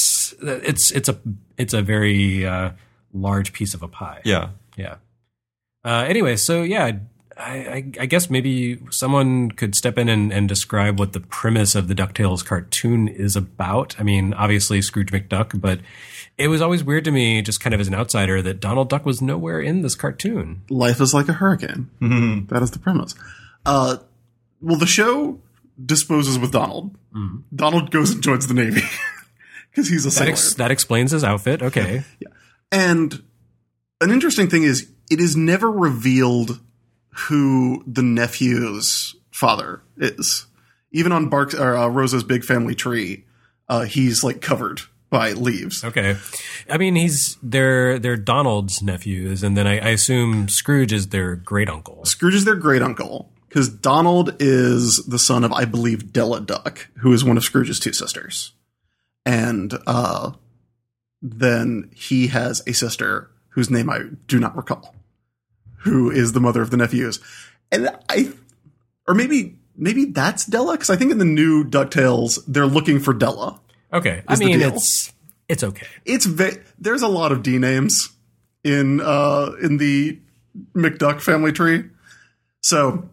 it's a very large piece of a pie. Yeah. Yeah. Anyway, so yeah, I guess maybe someone could step in and describe what the premise of the DuckTales cartoon is about. I mean, obviously Scrooge McDuck, but it was always weird to me, just kind of as an outsider, that Donald Duck was nowhere in this cartoon. Life is like a hurricane. That is the premise. Well, the show disposes with Donald. Donald goes and joins the Navy because he's a sailor. That explains his outfit. Okay. And an interesting thing is, it is never revealed who the nephew's father is. Even on Rosa's big family tree, he's like covered by leaves. Okay. I mean, they're Donald's nephews, and then I assume Scrooge is their great uncle. Scrooge is their great uncle because Donald is the son of, I believe, Della Duck, who is one of Scrooge's 2 sisters. And then he has a sister whose name I do not recall, who is the mother of the nephews. And maybe that's Della, because I think in the new DuckTales, they're looking for Della. Okay. I Is the mean, deal. it's okay. There's a lot of D names in the McDuck family tree. So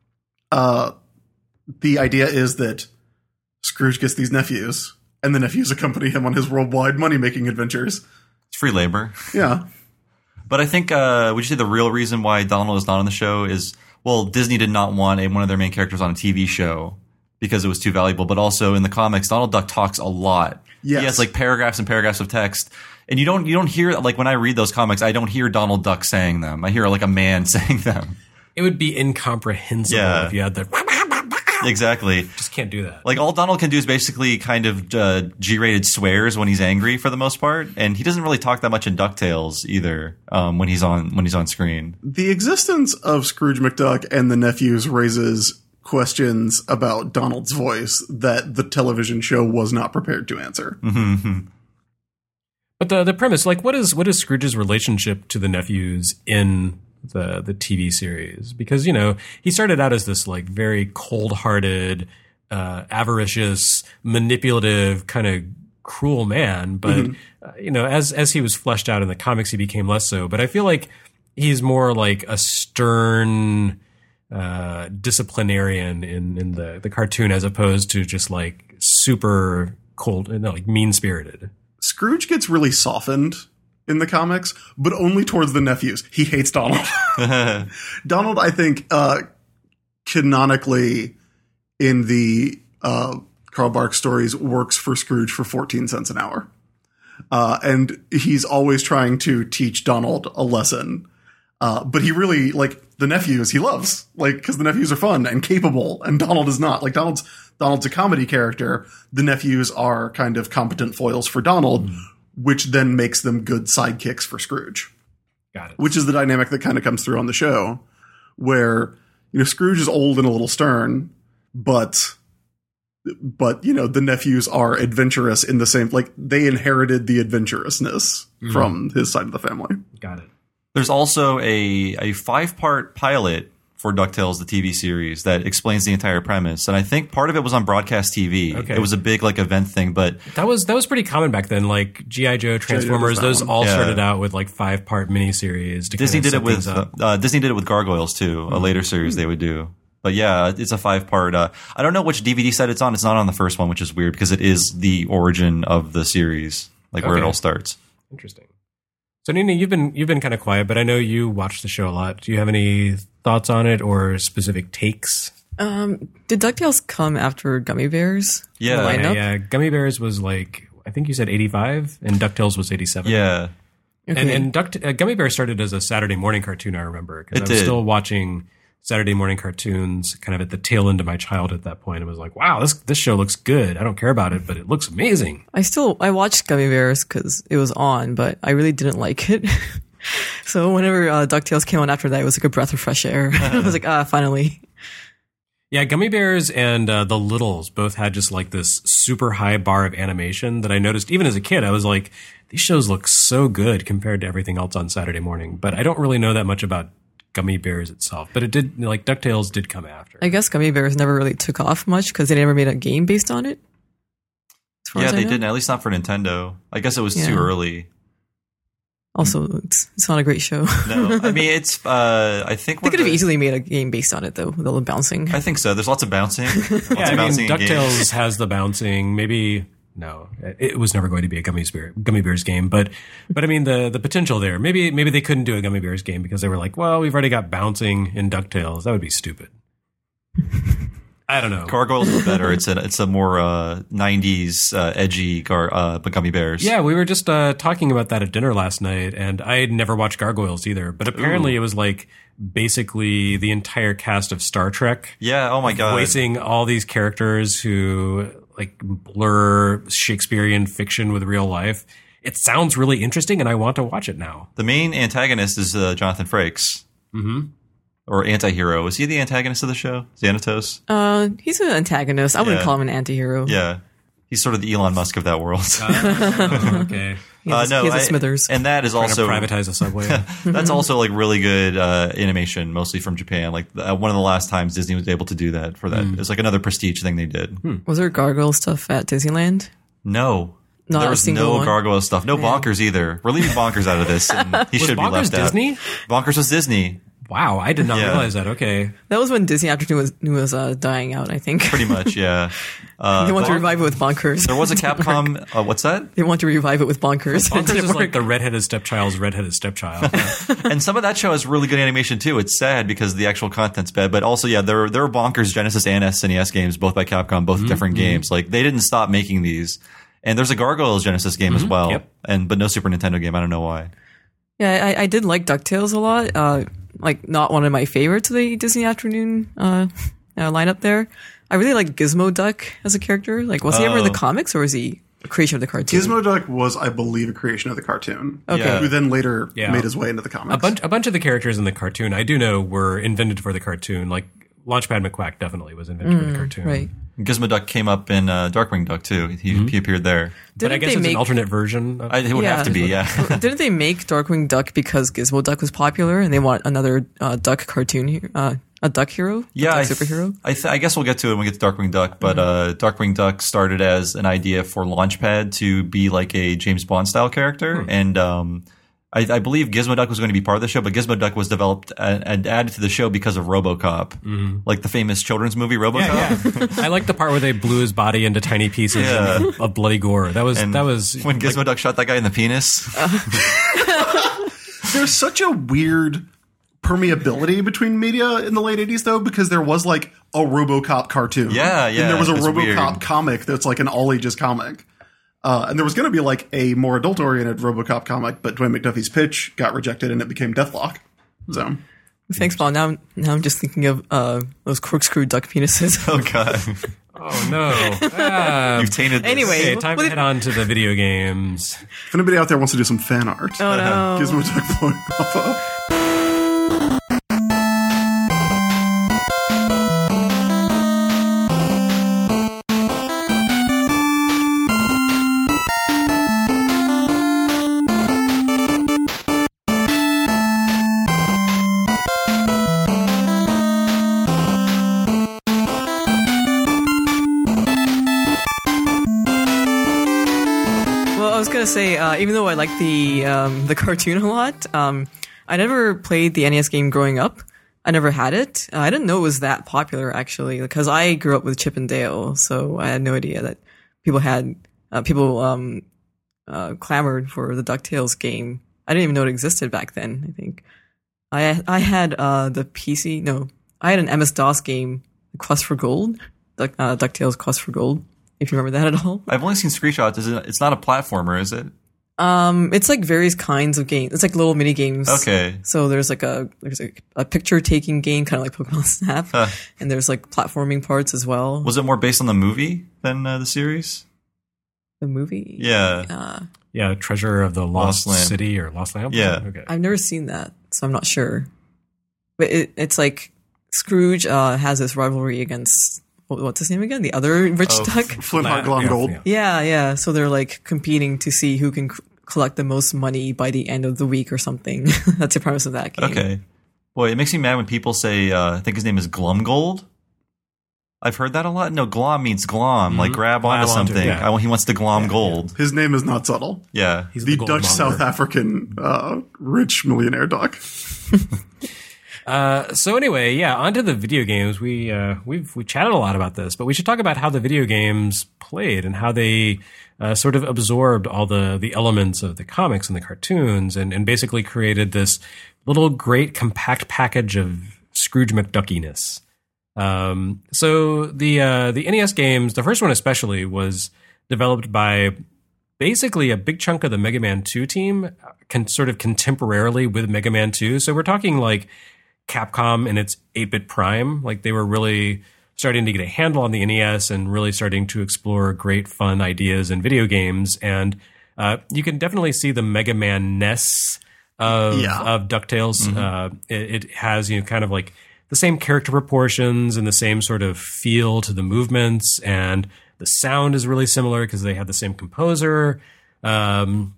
the idea is that Scrooge gets these nephews, and the nephews accompany him on his worldwide money-making adventures. It's free labor. Yeah. But I think, would you say the real reason why Donald is not on the show is, well, Disney did not want one of their main characters on a TV show because it was too valuable. But also in the comics, Donald Duck talks a lot. Yes. He has like paragraphs and paragraphs of text. And you don't hear, like when I read those comics, I don't hear Donald Duck saying them. I hear like a man saying them. It would be incomprehensible Yeah. if you had the. Exactly. Just can't do that. Like all Donald can do is basically kind of G-rated swears when he's angry for the most part, and he doesn't really talk that much in DuckTales either when he's on screen. The existence of Scrooge McDuck and the nephews raises questions about Donald's voice that the television show was not prepared to answer. But the premise, like, what is Scrooge's relationship to the nephews in the TV series? Because, he started out as this like very cold-hearted, avaricious, manipulative, kind of cruel man. But, as he was fleshed out in the comics, he became less so. But I feel like he's more like a stern disciplinarian in the cartoon as opposed to just like super cold, like mean-spirited. Scrooge gets really softened in the comics, but only towards the nephews. He hates Donald. Donald, I think, canonically in the Carl Barks stories works for Scrooge for 14 cents an hour. And he's always trying to teach Donald a lesson. But he really, like, the nephews he loves, like, because the nephews are fun and capable, and Donald is not. Like, Donald's a comedy character. The nephews are kind of competent foils for Donald, which then makes them good sidekicks for Scrooge. Got it. Which is the dynamic that kind of comes through on the show, where, Scrooge is old and a little stern, but but the nephews are adventurous in the same, like they inherited the adventurousness from his side of the family. Got it. There's also a 5-part pilot for DuckTales, the TV series, that explains the entire premise. And I think part of it was on broadcast TV. Okay. It was a big event thing, but That was pretty common back then. Like G.I. Joe, Transformers, those all started out with 5-part miniseries. To Disney kind did of it set things up. Disney did it with Gargoyles too, a later series they would do. But yeah, it's a 5-part. I don't know which DVD set it's on. It's not on the first one, which is weird because it is the origin of the series, where it Okay. all starts. Interesting. So Nina, you've been kind of quiet, but I know you watch the show a lot. Do you have any thoughts on it or specific takes? Did DuckTales come after Gummy Bears? Yeah. The lineup? Yeah. Gummy Bears was I think you said 85, and DuckTales was 87. Yeah. Okay. And Gummy Bears started as a Saturday morning cartoon, I remember, because It I was did. still watching Saturday morning cartoons kind of at the tail end of my childhood at that point. It was like, wow, this show looks good. I don't care about it, but it looks amazing. I watched Gummy Bears because it was on, but I really didn't like it. So whenever DuckTales came on after that, it was like a breath of fresh air. I was like, finally. Yeah, Gummy Bears and The Littles both had just this super high bar of animation that I noticed even as a kid. I was like, these shows look so good compared to everything else on Saturday morning. But I don't really know that much about Gummy Bears itself. But it did, DuckTales did come after. I guess Gummy Bears never really took off much because they never made a game based on it. As far Yeah, as I they know. didn't, at least not for Nintendo. I guess it was too Yeah. early. Also, it's not a great show. No, I mean, it's, I think They could have easily made a game based on it, though, with all the bouncing. I think so. There's lots of bouncing. Lots Yeah, of I mean, bouncing in games. DuckTales has the bouncing. Maybe no, it was never going to be a Gummy Bears game. But I mean, the potential there. Maybe they couldn't do a Gummy Bears game because they were like, well, we've already got bouncing in DuckTales. That would be stupid. I don't know. Gargoyles is better. It's a more 90s edgy Gummy Bears. Yeah, we were just talking about that at dinner last night, and I had never watched Gargoyles either. But apparently, it was basically the entire cast of Star Trek. Yeah. Oh my god. Voicing all these characters who blur Shakespearean fiction with real life. It sounds really interesting, and I want to watch it now. The main antagonist is Jonathan Frakes. Mm-hmm. Or anti-hero. Is he the antagonist of the show? Xanatos? He's an antagonist. I wouldn't Yeah. call him an anti-hero. Yeah. He's sort of the Elon Musk of that world. Okay. He has a Smithers. And that is Trying also to privatize a subway. that's also really good animation, mostly from Japan. One of the last times Disney was able to do that for that. It's another prestige thing they did. Was there gargoyle stuff at Disneyland? No. Not there a was single no one? gargoyle stuff. No Bonkers either. We're leaving Bonkers out of this. And he Was should be Bonkers left Disney? out. Bonkers was Disney. Wow, I did not Yeah. realize that. Okay. That was when Disney Afternoon was dying out, I think. Pretty much, yeah. They want to revive it with Bonkers. There was a Capcom. What's that? They want to revive it with Bonkers. It Bonkers didn't is work. like the redheaded stepchild's redheaded stepchild. And some of that show has really good animation too. It's sad because the actual content's bad, but also there were Bonkers Genesis and SNES games, both by Capcom, both different games. They didn't stop making these. And there's a Gargoyles Genesis game as well, Yep. but no Super Nintendo game. I don't know why. Yeah, I did like DuckTales a lot. Not one of my favorites of the Disney Afternoon lineup there. I really like Gizmo Duck as a character. Was he ever in the comics or was he a creation of the cartoon? Gizmo Duck was, I believe, a creation of the cartoon. Okay. Who then later Yeah. made his way into the comics. A bunch of the characters in the cartoon I do know were invented for the cartoon. Like Launchpad McQuack definitely was invented for the cartoon. Right. Gizmo Duck came up in Darkwing Duck too. He appeared there. But I Didn't guess they it's make an alternate version. It would have to be, yeah. Didn't they make Darkwing Duck because Gizmo Duck was popular and they want another duck cartoon, a duck hero? Yeah, a duck superhero? I guess we'll get to it when we get to Darkwing Duck. But Darkwing Duck started as an idea for Launchpad to be like a James Bond style character, and I believe Gizmo Duck was going to be part of the show. But Gizmo Duck was developed and added to the show because of RoboCop, like the famous children's movie RoboCop. I like the part where they blew his body into tiny pieces of bloody gore. That was when Gizmo Duck shot that guy in the penis. There's such a weird permeability between media in the late 80s, though, because there was a RoboCop cartoon. Yeah, And there was a it's RoboCop weird. comic that's an all-ages comic. And there was going to be a more adult-oriented RoboCop comic, but Dwayne McDuffie's pitch got rejected and it became Deathlock. So Thanks, Paul. Now I'm just thinking of those corkscrew duck penises. Oh god, oh no. you've tainted this. Anyway. Okay, time to head on to the video games. if anybody out there wants to do some fan art, Oh no. Gizmo Duck blowing off was gonna say, even though I like the cartoon a lot, I never played the NES game growing up. I never had it. I didn't know it was that popular actually, because I grew up with Chip and Dale, so I had no idea that people clamored for the DuckTales game. I didn't even know it existed back then. I think I had the PC. No, I had an MS-DOS game, Quest for Gold, DuckTales Quest for Gold. If you remember that at all. I've only seen screenshots. It's not a platformer, is it? It's like various kinds of games. It's like little mini games. Okay. So there's a picture taking game, kind of like Pokemon Snap, and there's like platforming parts as well. Was it more based on the movie than the series? The movie? Yeah. Yeah, Treasure of the Lost Land. City or Lost Lamp? Yeah. Okay. I've never seen that, so I'm not sure. But it's like Scrooge has this rivalry against, what's his name again? The other rich duck? Flintheart Glomgold. Yeah. So they're like competing to see who can collect the most money by the end of the week or something. That's the premise of that game. Okay. Boy, it makes me mad when people say, I think his name is Glumgold. I've heard that a lot. No, glom means glom, like grab onto something. yeah. He wants to glom gold. His name is not subtle. Yeah. He's The gold Dutch monger. South African rich millionaire duck. So anyway, yeah, onto the video games. We've chatted a lot about this, but we should talk about how the video games played and how they sort of absorbed all the elements of the comics and the cartoons and basically created this little great compact package of Scrooge McDuckiness. So the NES games, the first one especially, was developed by basically a big chunk of the Mega Man 2 team, sort of contemporarily with Mega Man 2. So we're talking like Capcom in its 8-bit prime. Like they were really starting to get a handle on the NES and really starting to explore great fun ideas in video games. And you can definitely see the Mega Man-ness of DuckTales. It has, kind of like the same character proportions and the same sort of feel to the movements, and the sound is really similar because they have the same composer. And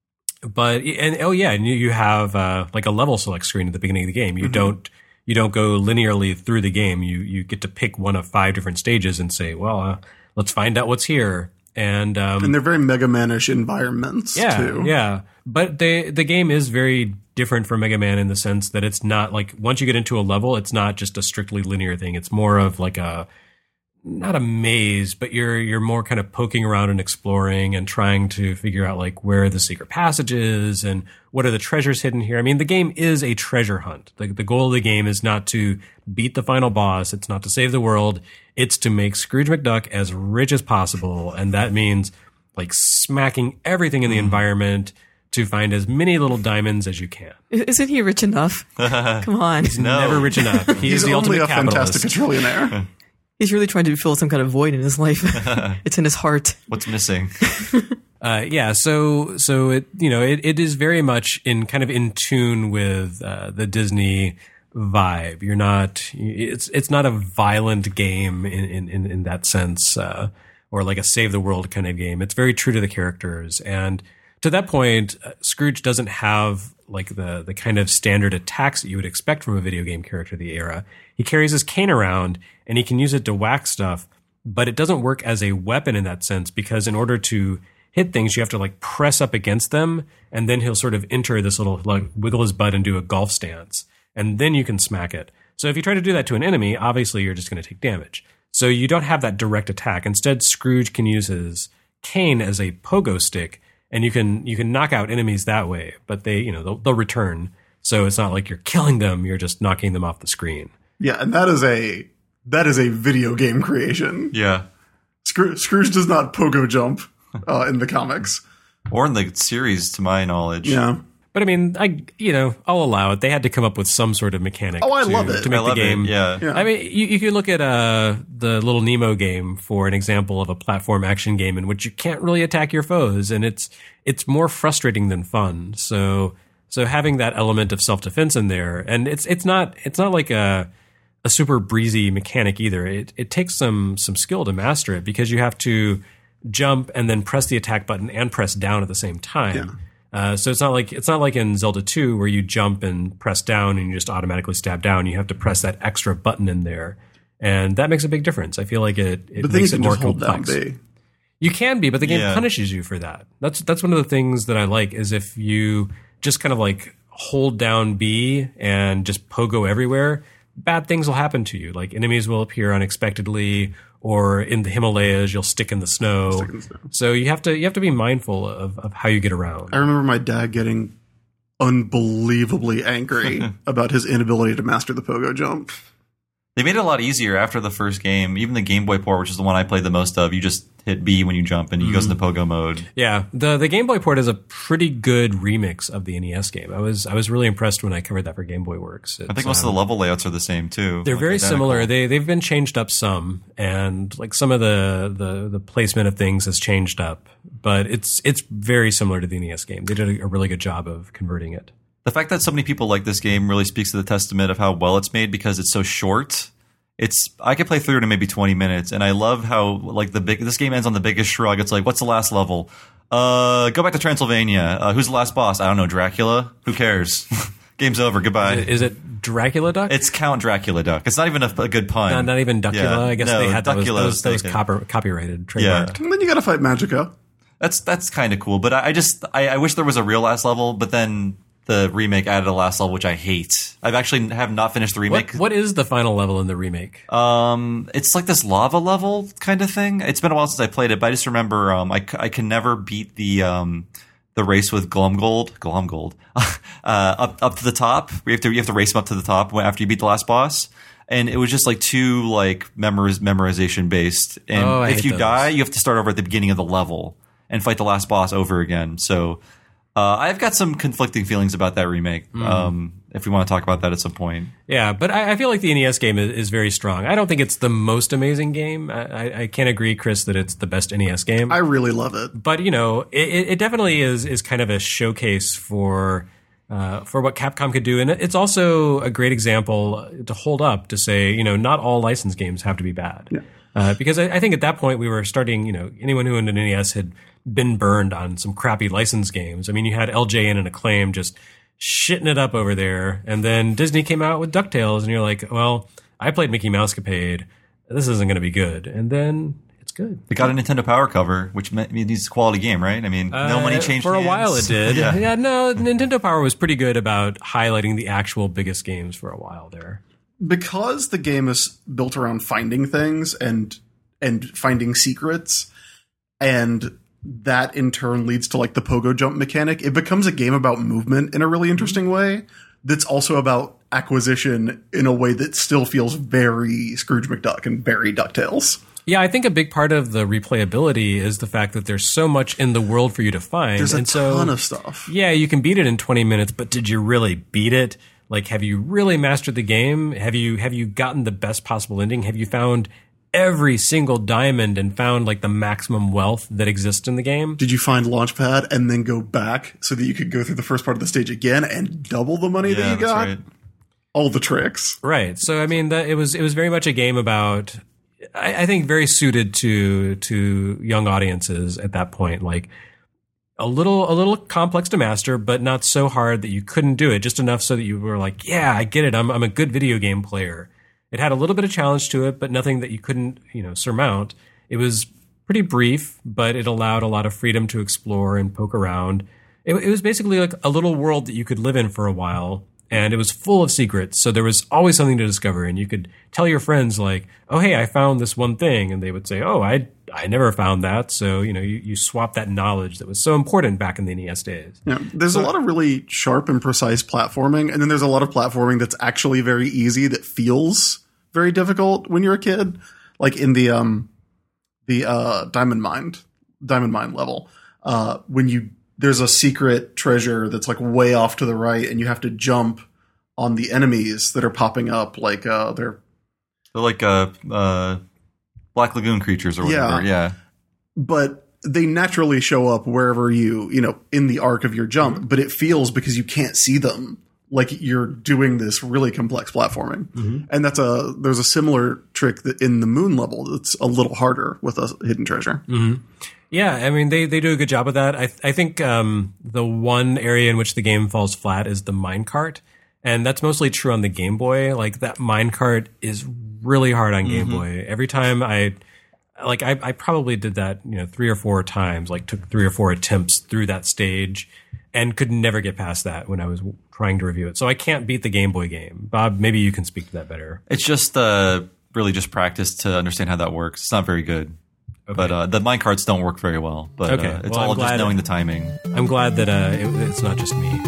you have like a level select screen at the beginning of the game. You don't go linearly through the game. You get to pick one of 5 different stages and say, well, let's find out what's here. And they're very Mega Man-ish environments too. Yeah. But the game is very different from Mega Man in the sense that it's not like once you get into a level, it's not just a strictly linear thing. It's more of like not a maze, but you're more kind of poking around and exploring and trying to figure out like where the secret passage is and what are the treasures hidden here. I mean, the game is a treasure hunt. The goal of the game is not to beat the final boss. It's not to save the world. It's to make Scrooge McDuck as rich as possible. And that means like smacking everything in the environment to find as many little diamonds as you can. Isn't he rich enough? Come on. He's never rich enough. He is He's the only ultimate a capitalist. fantastic trillionaire. He's really trying to fill some kind of void in his life. It's in his heart. What's missing? So it is very much in tune with the Disney vibe. It's not a violent game in that sense, or like a save the world kind of game. It's very true to the characters, and to that point, Scrooge doesn't have like the kind of standard attacks that you would expect from a video game character of the era. He carries his cane around and he can use it to whack stuff, but it doesn't work as a weapon in that sense, because in order to hit things, you have to like press up against them, and then he'll sort of enter this little like wiggle his butt and do a golf stance, and then you can smack it. So if you try to do that to an enemy, obviously you're just going to take damage. So you don't have that direct attack. Instead, Scrooge can use his cane as a pogo stick, and you can knock out enemies that way, but they'll return. So it's not like you're killing them; you're just knocking them off the screen. Yeah, and that is a video game creation. Yeah. Scrooge does not pogo jump in the comics. Or in the series, to my knowledge. Yeah. But I mean, I'll allow it. They had to come up with some sort of mechanic. Oh, I love it. To make I love the game. it. Yeah. Yeah. I mean, you can look at the Little Nemo game for an example of a platform action game in which you can't really attack your foes, and it's more frustrating than fun. So having that element of self defense in there, and it's not like a super breezy mechanic either. It takes some skill to master it, because you have to jump and then press the attack button and press down at the same time. So it's not like in Zelda 2 where you jump and press down and you just automatically stab down. You have to press that extra button in there, and that makes a big difference. I feel like it But then you makes it can more just hold down complex. B. You can be, but the game Yeah. punishes you for that. That's one of the things that I like is if you just kind of like hold down B and just pogo everywhere, bad things will happen to you. Like enemies will appear unexpectedly, or in the Himalayas you'll stick in the snow. So you have to be mindful of how you get around. I remember my dad getting unbelievably angry about his inability to master the pogo jump. They made it a lot easier after the first game. Even the Game Boy port, which is the one I played the most of, you just hit B when you jump and you goes into pogo mode. Yeah, the Game Boy port is a pretty good remix of the NES game. I was really impressed when I covered that for Game Boy Works. I think most of the level layouts are the same too. They're Like, very identical. similar. They've been changed up some, and like some of the placement of things has changed up, but it's very similar to the NES game. They did a really good job of converting it. The fact that so many people like this game really speaks to the testament of how well it's made because it's so short. I could play through it in maybe 20 minutes, and I love how like this game ends on the biggest shrug. It's like, what's the last level? Go back to Transylvania. Who's the last boss? I don't know. Dracula? Who cares? Game's over. Goodbye. Is it Dracula Duck? It's Count Dracula Duck. It's not even a good pun. Not even Duckula. Yeah. I guess No, they had Duckula those was taken. copyrighted, Yeah. trademarked. And then you got to fight Magica. That's kind of cool, but I wish there was a real last level, but then the remake added a last level, which I hate. I've actually have not finished the remake. What is the final level in the remake? It's like this lava level kind of thing. It's been a while since I played it, but I just remember I can never beat the race with Glomgold up to the top. You have to race him up to the top after you beat the last boss. And it was just like too like memorization based. And I if hate you those. die, you have to start over at the beginning of the level and fight the last boss over again. So I've got some conflicting feelings about that remake. If we want to talk about that at some point. Yeah, but I feel like the NES game is very strong. I don't think it's the most amazing game. I can't agree, Chris, that it's the best NES game. I really love it. But you know, it definitely is kind of a showcase for what Capcom could do, and it's also a great example to hold up to say, you know, not all licensed games have to be bad. Yeah. Because I think at that point we were starting, you know, anyone who owned an NES had been burned on some crappy licensed games. I mean, you had LJN and Acclaim just shitting it up over there, and then Disney came out with DuckTales, and you're like, well, I played Mickey Mousecapade. This isn't going to be good. And then it's good. It got a Nintendo Power cover, which means it's a quality game, right? I mean, no money changed for a hands. while. It did. Yeah. No, Nintendo Power was pretty good about highlighting the actual biggest games for a while there. Because the game is built around finding things and finding secrets, and that in turn leads to like the pogo jump mechanic, it becomes a game about movement in a really interesting way that's also about acquisition in a way that still feels very Scrooge McDuck and very DuckTales. Yeah, I think a big part of the replayability is the fact that there's so much in the world for you to find. There's a and so, ton of stuff. Yeah, you can beat it in 20 minutes, but did you really beat it? Like, have you really mastered the game? Have you gotten the best possible ending? Have you found every single diamond and found like the maximum wealth that exists in the game? Did you find Launchpad and then go back so that you could go through the first part of the stage again and double the money that Yeah, you that's got? right. All the tricks. Right. So I mean, it was very much a game about, I think, very suited to young audiences at that point. Like a little complex to master, but not so hard that you couldn't do it. Just enough so that you were like, yeah, I get it. I'm a good video game player. It had a little bit of challenge to it, but nothing that you couldn't, you know, surmount. It was pretty brief, but it allowed a lot of freedom to explore and poke around. It was basically like a little world that you could live in for a while, and it was full of secrets. So there was always something to discover, and you could tell your friends like, "Oh, hey, I found this one thing," and they would say, "Oh, I never found that." So you know, you swap that knowledge that was so important back in the NES days. Yeah, there's a lot of really sharp and precise platforming, and then there's a lot of platforming that's actually very easy that feels very difficult when you're a kid. Like in the Diamond Mine level, when there's a secret treasure that's like way off to the right, and you have to jump on the enemies that are popping up, like they're like Black Lagoon creatures or whatever. Yeah. but they naturally show up wherever you know, in the arc of your jump, but it feels, because you can't see them, like you're doing this really complex platforming. And there's a similar trick that in the moon level that's a little harder with a hidden treasure. Yeah, I mean, they do a good job of that. I think the one area in which the game falls flat is the minecart, and that's mostly true on the Game Boy. Like, that minecart is really hard on Game Boy. Every time I like I probably did that, 3 or 4 times, like took 3 or 4 attempts through that stage and could never get past that when I was trying to review it. So I can't beat the Game Boy game. Bob, maybe you can speak to that better. It's just really just practice to understand how that works. It's not very good. Okay. But the minecarts don't work very well. But Okay. it's Well, all I'm just glad- knowing the timing. I'm glad that it's not just me.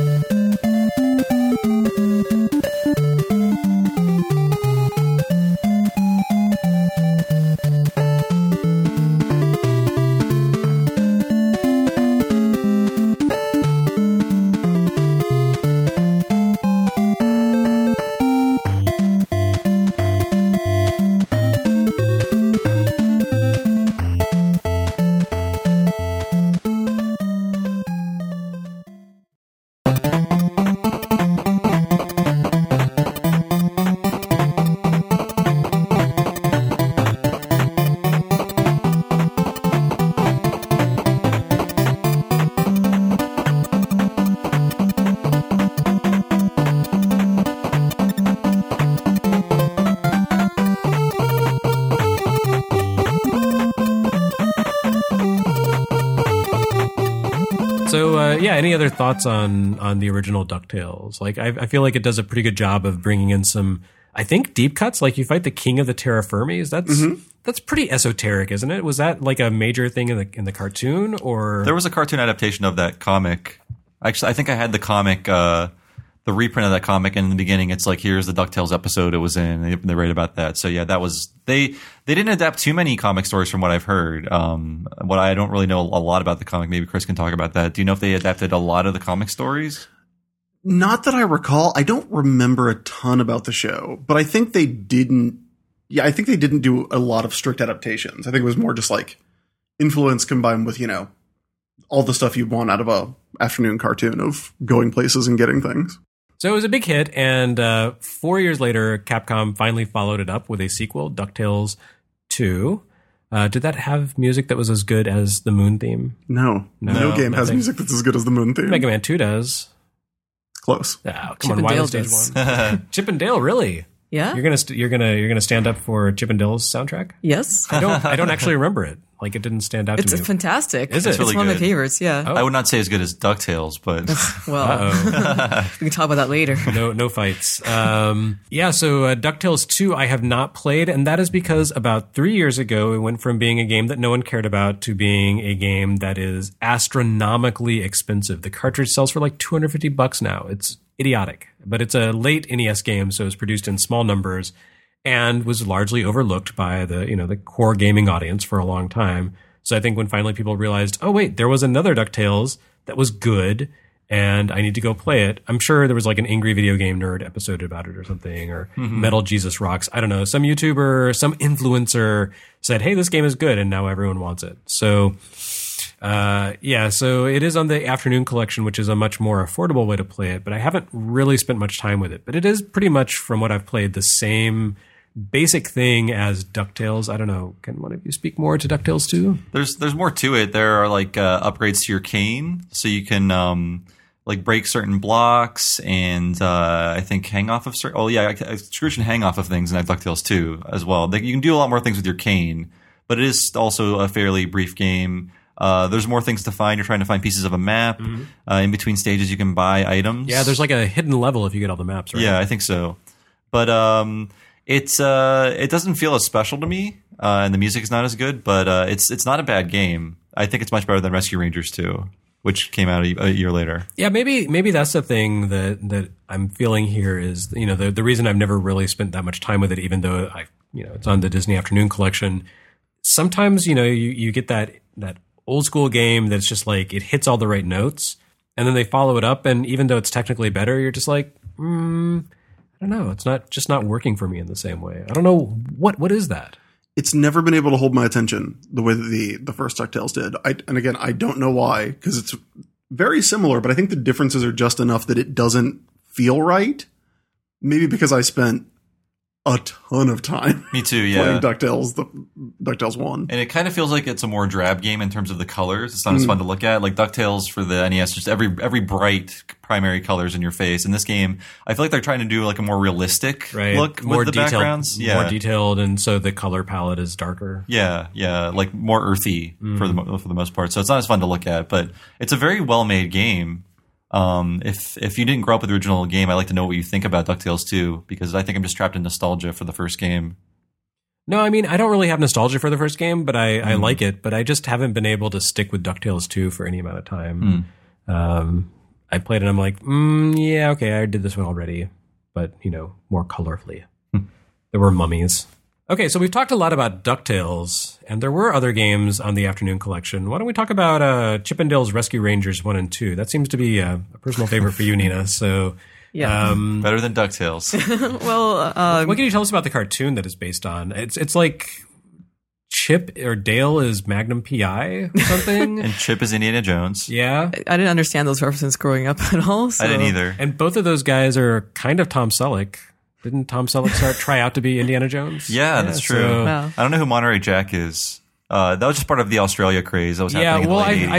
So, any other thoughts on the original DuckTales? Like, I feel like it does a pretty good job of bringing in some, I think, deep cuts. Like, you fight the king of the Terra Firmies. That's pretty esoteric, isn't it? Was that like a major thing in the cartoon, or There was a cartoon adaptation of that comic. Actually, I think I had the comic, the reprint of that comic, and in the beginning, it's like, here's the DuckTales episode it was in. They write about that. So yeah, that was they didn't adapt too many comic stories from what I've heard. What I don't really know a lot about the comic. Maybe Chris can talk about that. Do you know if they adapted a lot of the comic stories? Not that I recall. I don't remember a ton about the show, but I think they didn't. Yeah, I think they didn't do a lot of strict adaptations. I think it was more just like influence combined with, all the stuff you'd want out of a afternoon cartoon of going places and getting things. So it was a big hit, and 4 years later, Capcom finally followed it up with a sequel, DuckTales 2. Did that have music that was as good as the Moon theme? No game has nothing. music that's as good as the Moon theme. Mega Man 2 does. Close. Oh, come Chip on, and why Dale was stage does. 1? Chip and Dale, really? Yeah. You're gonna stand up for Chip and Dale's soundtrack? Yes. I don't actually remember it. Like, it didn't stand out It's to me. fantastic. Is it? It's It's really one of my good. favorites. Yeah. I would not say as good as DuckTales, but Well, we can talk about that later. No fights. So DuckTales 2 I have not played, and that is because about 3 years ago it went from being a game that no one cared about to being a game that is astronomically expensive. The cartridge sells for like $250 now. It's idiotic, but it's a late NES game, so it's produced in small numbers and was largely overlooked by the core gaming audience for a long time. So I think when finally people realized, oh wait, there was another DuckTales that was good, and I need to go play it. I'm sure there was like an Angry Video Game Nerd episode about it or something, or Metal Jesus Rocks. I don't know. Some YouTuber, some influencer said, hey, this game is good, and now everyone wants it. So, so it is on the Afternoon Collection, which is a much more affordable way to play it, but I haven't really spent much time with it. But it is pretty much, from what I've played, the same basic thing as DuckTales. I don't know. Can one of you speak more to DuckTales 2? there's more to it. There are like upgrades to your cane, so you can like break certain blocks and I think hang off of certain. Oh yeah, Scrooge can hang off of things in DuckTales 2 as well. You can do a lot more things with your cane, but it is also a fairly brief game. There's more things to find. You're trying to find pieces of a map. In between stages, you can buy items. Yeah, there's like a hidden level if you get all the maps right. Yeah, I think so. But it doesn't feel as special to me, and the music is not as good. But it's not a bad game. I think it's much better than Rescue Rangers 2, which came out a year later. Yeah, maybe that's the thing that I'm feeling here is, the reason I've never really spent that much time with it, even though it's on the Disney Afternoon Collection. Sometimes, you get that old school game that's just like, it hits all the right notes, and then they follow it up, and even though it's technically better, you're just like, I don't know. It's not working for me in the same way. I don't know what is that. It's never been able to hold my attention the way that the first DuckTales did. And again, I don't know why, because it's very similar, but I think the differences are just enough that it doesn't feel right. Maybe because I spent a ton of time Me too, playing yeah. DuckTales, the DuckTales 1. And it kind of feels like it's a more drab game in terms of the colors. It's not as fun to look at. Like DuckTales for the NES, just every bright primary colors in your face. In this game, I feel like they're trying to do like a more realistic look more with the detailed, backgrounds. Yeah. more detailed, and so the color palette is darker. Yeah, like more earthy for the most part. So it's not as fun to look at, but it's a very well made game. If you didn't grow up with the original game, I'd like to know what you think about DuckTales 2, because I think I'm just trapped in nostalgia for the first game. No, I mean, I don't really have nostalgia for the first game, but I like it. But I just haven't been able to stick with DuckTales 2 for any amount of time. I played it and I'm like, yeah, okay, I did this one already. But, more colorfully. There were mummies. Okay, so we've talked a lot about DuckTales, and there were other games on the Afternoon Collection. Why don't we talk about Chip 'n Dale's Rescue Rangers 1 and 2? That seems to be a personal favorite for you, Nina. So, Yeah. Better than DuckTales. Well, what can you tell us about the cartoon that is based on? It's like Chip or Dale is Magnum PI or something. And Chip is Indiana Jones. Yeah. I didn't understand those references growing up at all. So. I didn't either. And both of those guys are kind of Tom Selleck. Didn't Tom Selleck try out to be Indiana Jones? Yeah, that's true. so- Wow. I don't know who Monterey Jack is. That was just part of the Australia craze that was happening in the late 80s.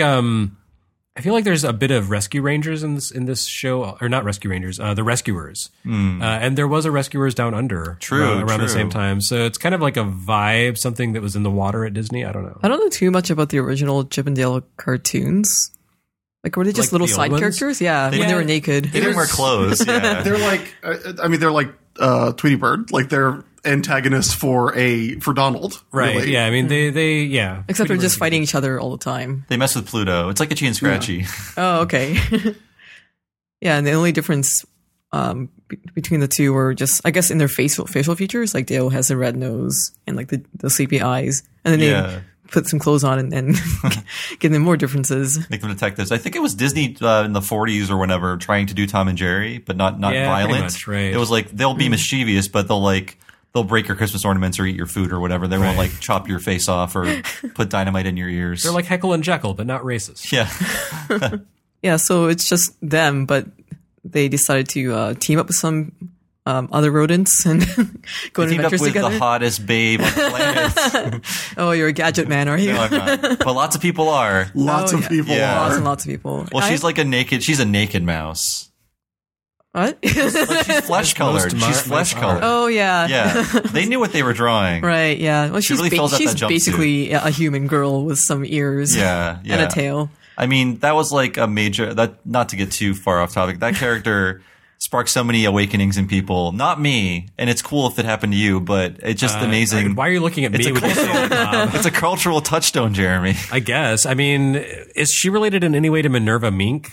I feel like there's a bit of Rescue Rangers in this show, or not Rescue Rangers, the Rescuers, and there was a Rescuers Down Under around the same time. So it's kind of like a vibe, something that was in the water at Disney. I don't know. I don't know too much about the original Chip and Dale cartoons. Like, were they just Like little the side old ones? characters? Yeah, when they were naked. They didn't wear clothes. Yeah. They're like, they're like Tweety Bird. Like they're antagonists for Donald. Right? Really. Yeah. I mean, they Except they're just fighting each other all the time. They mess with Pluto. It's like Itchy and Scratchy. Oh, okay. Yeah, and the only difference between the two were just, I guess, in their facial features. Like Dale has a red nose and like the sleepy eyes, and then they put some clothes on and give them more differences. Make them detectives. I think it was Disney in the 40s or whenever trying to do Tom and Jerry, but not Yeah, violent. pretty much, right. It was like they'll be mischievous, but they'll break your Christmas ornaments or eat your food or whatever. They won't like chop your face off or put dynamite in your ears. They're like Heckle and Jekyll, but not racist. Yeah. Yeah, so it's just them, but they decided to team up with some other rodents and go on Teamed up adventures with together. the hottest babe on the planet. Oh, you're a gadget man, are you? No, I'm not. But lots of people are. Lots Oh, of yeah. people Yeah. Lots are. and lots of people. Well, she's a naked mouse. What? Like she's flesh colored. most She's flesh colored. Oh, yeah. Yeah. They knew what they were drawing. Right, yeah. Well, she's, really fills out she's that jumpsuit. basically a human girl with some ears Yeah. and a tail. I mean, that was like a major, not to get too far off topic, that character sparked so many awakenings in people. Not me, and it's cool if it happened to you, but it's just amazing. Why are you looking at me It's a when you say that, Bob? It's a cultural touchstone, Jeremy. I guess. I mean, is she related in any way to Minerva Mink?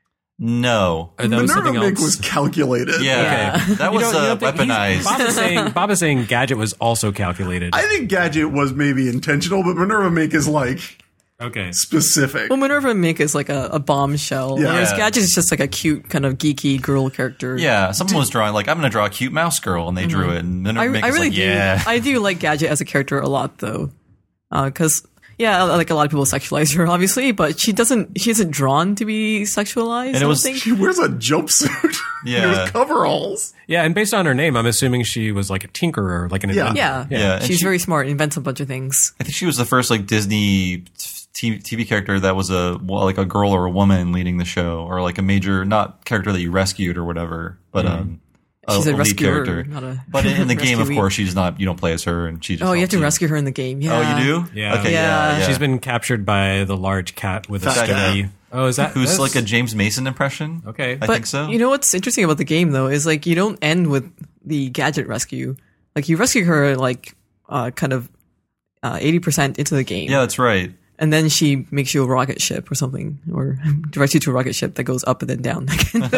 No. Or that was Minerva something Mink else? was calculated. Yeah. Okay. That was You don't think weaponized. Bob is saying Gadget was also calculated. I think Gadget was maybe intentional, but Minerva Mink is like Okay. specific. Well, Minerva Mink is like a bombshell. Yeah. Whereas Gadget is just like a cute, kind of geeky girl character. Yeah, someone was drawing, like, I'm going to draw a cute mouse girl, and they drew it. And Minerva Mink I is really like, do. yeah. I do like Gadget as a character a lot, though. Because, like a lot of people sexualize her, obviously, but she isn't drawn to be sexualized. And it was- She wears a jumpsuit. Yeah. With coveralls. Yeah, and based on her name, I'm assuming she was like a tinkerer, like an Yeah. inventor. Yeah. Yeah, and She's she- very smart, invents a bunch of things. I think she was the first, like, Disney TV character that was like a girl or a woman leading the show, or like a major, not character that you rescued or whatever, but She's a lead rescuer, character. not a But in the game, of rescuee. course, she's not. You don't play as her, and she just. Oh, you have helps to rescue her in the game. Yeah. Oh, you do? Yeah. Okay. Yeah. Yeah. She's been captured by the large cat with a Fat cat. stogie. Oh, is that Who's that's- like a James Mason impression? Okay. I But think so. you know what's interesting about the game, though, is like you don't end with the Gadget rescue. Like you rescue her like kind of 80% into the game. Yeah, that's right. And then she makes you a rocket ship or something, or directs you to a rocket ship that goes up and then down.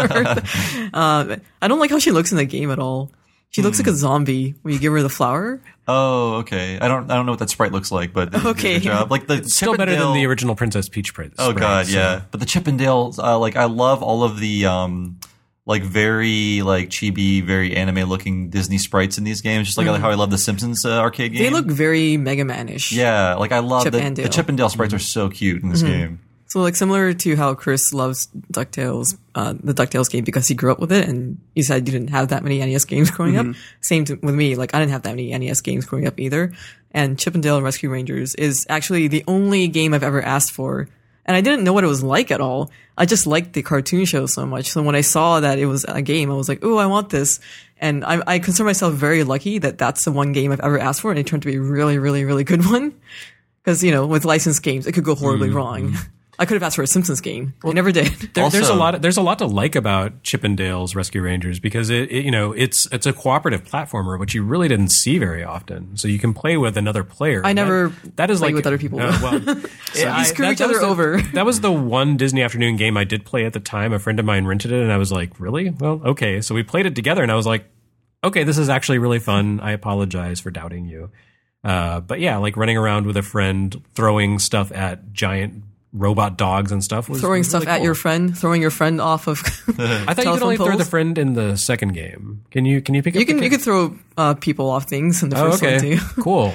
I don't like how she looks in the game at all. She looks like a zombie when you give her the flower. Oh, okay. I don't know what that sprite looks like, but they did a Okay. good job. Like the Still Chip better and than the Dale- original Princess Peach sprite. Oh God, so- yeah. But the Chip and Dale, like I love all of the like very like chibi, very anime looking Disney sprites in these games. Just like how I love the Simpsons arcade game. They look very Mega Man-ish. yeah, like I love Chip and the Dale. Chip and Dale sprites are so cute in this game. So like similar to how Chris loves DuckTales, the DuckTales game because he grew up with it, and you said you didn't have that many NES games growing up. Same with me. Like I didn't have that many NES games growing up either. And Chip 'n Dale Rescue Rangers is actually the only game I've ever asked for. And I didn't know what it was like at all. I just liked the cartoon show so much. So when I saw that it was a game, I was like, "Oh, I want this." And I consider myself very lucky that that's the one game I've ever asked for, and it turned to be a really, really, really good one. Because with licensed games, it could go horribly wrong. I could have asked for a Simpsons game. I never did. There's a lot to like about Chip 'n Dale's Rescue Rangers because it's a cooperative platformer, which you really didn't see very often. So you can play with another player. I never that is played like with other people. You screw each other was over. That was the one Disney afternoon game I did play at the time. A friend of mine rented it, and I was like, "Really? Well, okay." So we played it together, and I was like, "Okay, this is actually really fun. I apologize for doubting you." But yeah, like running around with a friend, throwing stuff at giant robot dogs and stuff. Throwing stuff really at cool. your friend, throwing your friend off of. I thought you could only throw the friend in the second game. Can you pick up? You can throw people off things in the first one too. Cool.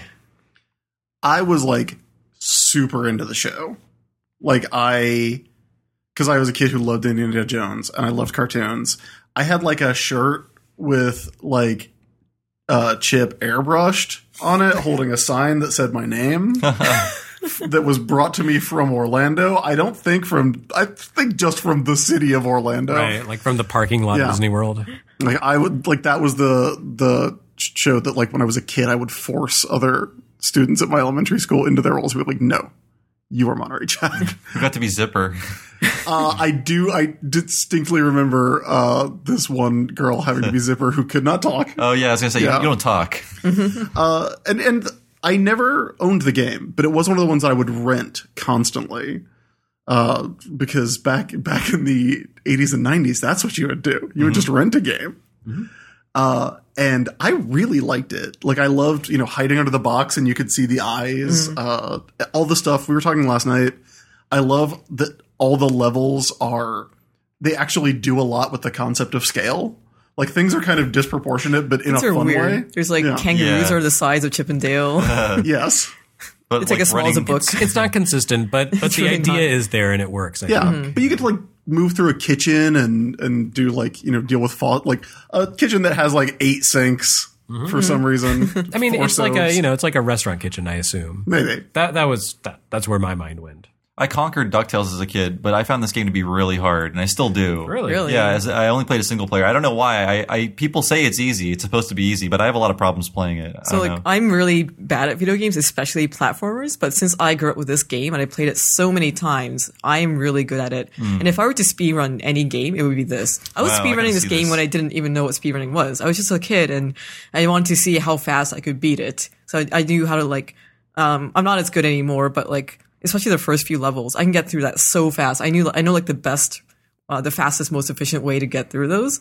I was like super into the show. Like because I was a kid who loved Indiana Jones and I loved cartoons. I had like a shirt with like Chip airbrushed on it, holding a sign that said my name. That was brought to me from Orlando. I think just from the city of Orlando. Right, like from the parking lot of Disney World. Like that was the show that like when I was a kid I would force other students at my elementary school into their roles. We were like, no, you are Monterey Jack. You got to be Zipper. I distinctly remember this one girl having to be Zipper who could not talk. Oh yeah, I was gonna say you don't talk. And I never owned the game, but it was one of the ones that I would rent constantly. Because back in the 80s and 90s, that's what you would do. You would just rent a game. And I really liked it. Like I loved, hiding under the box and you could see the eyes, all the stuff we were talking last night. I love that all the levels they actually do a lot with the concept of scale. Like things are kind of disproportionate, but in a fun way. There's like kangaroos are the size of Chip 'n Dale. Yes. But it's like as small as a book. It's not consistent, but the really idea is there and it works. I think. But you get to like move through a kitchen and do like, deal with like a kitchen that has like 8 sinks for some reason. I mean, 4 it's like stoves. it's like a restaurant kitchen, I assume. Maybe. That's where my mind went. I conquered DuckTales as a kid, but I found this game to be really hard, and I still do. Really? Yeah, I only played a single player. I don't know why. People say it's easy. It's supposed to be easy, but I have a lot of problems playing it. So I'm really bad at video games, especially platformers. But since I grew up with this game and I played it so many times, I'm really good at it. And if I were to speedrun any game, it would be this. I was speedrunning this game when I didn't even know what speedrunning was. I was just a kid, and I wanted to see how fast I could beat it. So I knew how to I'm not as good anymore, but especially the first few levels, I can get through that so fast. I know like the best, the fastest, most efficient way to get through those.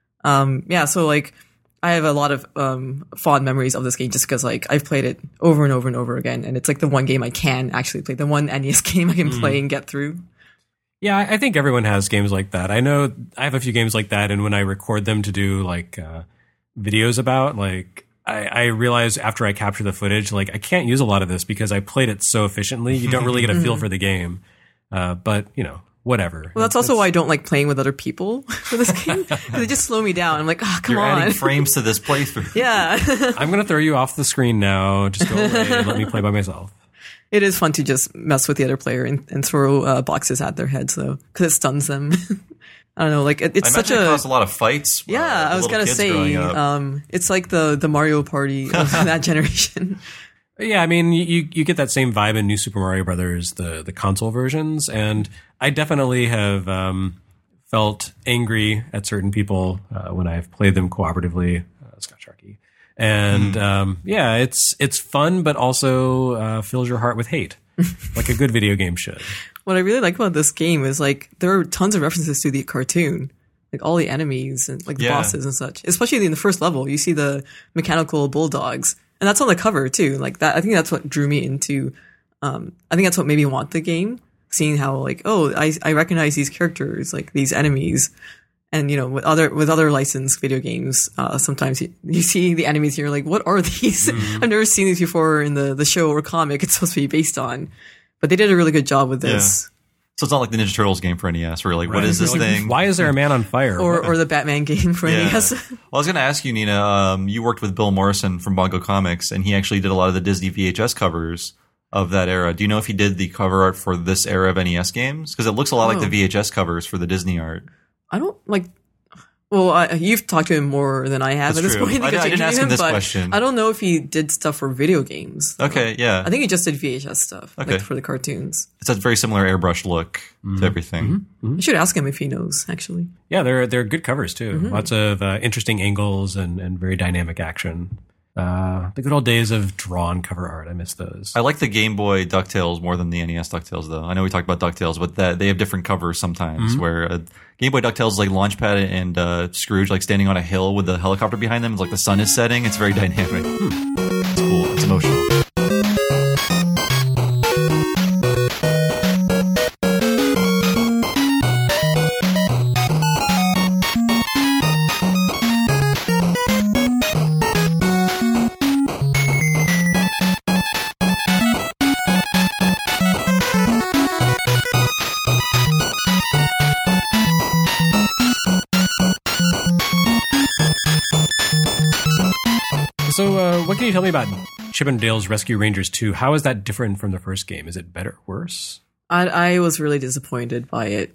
So I have a lot of fond memories of this game just because I've played it over and over and over again, and it's like the one game I can actually play, the one NES game I can play and get through. Yeah, I think everyone has games like that. I know I have a few games like that, and when I record them to do videos about I realize after I capture the footage, I can't use a lot of this because I played it so efficiently. You don't really get a feel for the game. But, whatever. Well, that's also why I don't like playing with other people for this game. They just slow me down. I'm like, come You're on. adding frames to this playthrough. Yeah. I'm going to throw you off the screen now. Just go away and let me play by myself. It is fun to just mess with the other player and throw boxes at their heads, though, because it stuns them. I don't know, it's such it caused a lot of fights. Yeah, I was gonna say, it's like the Mario Party of that generation. Yeah, I mean, you get that same vibe in New Super Mario Brothers, the console versions, and I definitely have felt angry at certain people when I've played them cooperatively, Scott Sharkey. And it's fun, but also fills your heart with hate, like a good video game should. What I really like about this game is there are tons of references to the cartoon, all the enemies and the bosses and such. Especially in the first level, you see the mechanical bulldogs, and that's on the cover too. That, I think that's what drew me into. I think that's what made me want the game. Seeing how I recognize these characters, these enemies, and with other licensed video games, sometimes you see the enemies and you're like, what are these? I've never seen these before in the show or comic it's supposed to be based on. But they did a really good job with this. So it's not like the Ninja Turtles game for NES where you're like, what is this Like, thing? Why is there a man on fire? or the Batman game for Yeah. NES. Well, I was going to ask you, Nina, you worked with Bill Morrison from Bongo Comics, and he actually did a lot of the Disney VHS covers of that era. Do you know if he did the cover art for this era of NES games? Because it looks a lot like the VHS covers for the Disney art. I don't like. Well, you've talked to him more than I have That's at this true. point. I because you didn't knew ask him this but question. I don't know if he did stuff for video games. Okay, yeah. I think he just did VHS stuff, Okay. like for the cartoons. It's a very similar airbrush look to everything. I should ask him if he knows, actually. Yeah, they're good covers too. Lots of interesting angles and very dynamic action. The good old days of drawn cover art. I miss those. I like the Game Boy DuckTales more than the NES DuckTales, though. I know we talked about DuckTales, but they have different covers sometimes. Where Game Boy DuckTales is like Launchpad and Scrooge, like standing on a hill with the helicopter behind them. It's like the sun is setting. It's very dynamic. It's cool. It's emotional. So, what can you tell me about Chip and Dale's Rescue Rangers 2? How is that different from the first game? Is it better, worse? I was really disappointed by it.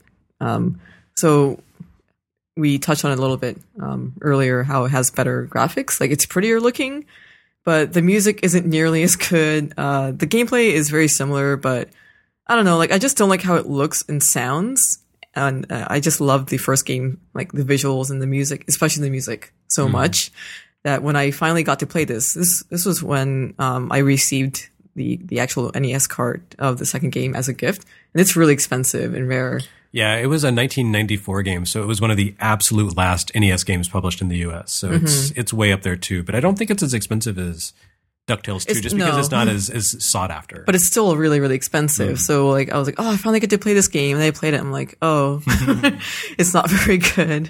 So we touched on it a little bit earlier, how it has better graphics. Like, it's prettier looking, but the music isn't nearly as good. The gameplay is very similar, but I don't know. Like, I just don't like how it looks and sounds. And I just loved the first game, like the visuals and the music, especially the music, so much that when I finally got to play this was when I received the actual NES card of the second game as a gift, and it's really expensive and rare. Yeah, it was a 1994 game, so it was one of the absolute last NES games published in the US. So it's way up there too, but I don't think it's as expensive as DuckTales 2 just because it's not as sought after. But it's still really, really expensive. So like I was like, oh, I finally get to play this game, and I played it. I'm like, oh, it's not very good.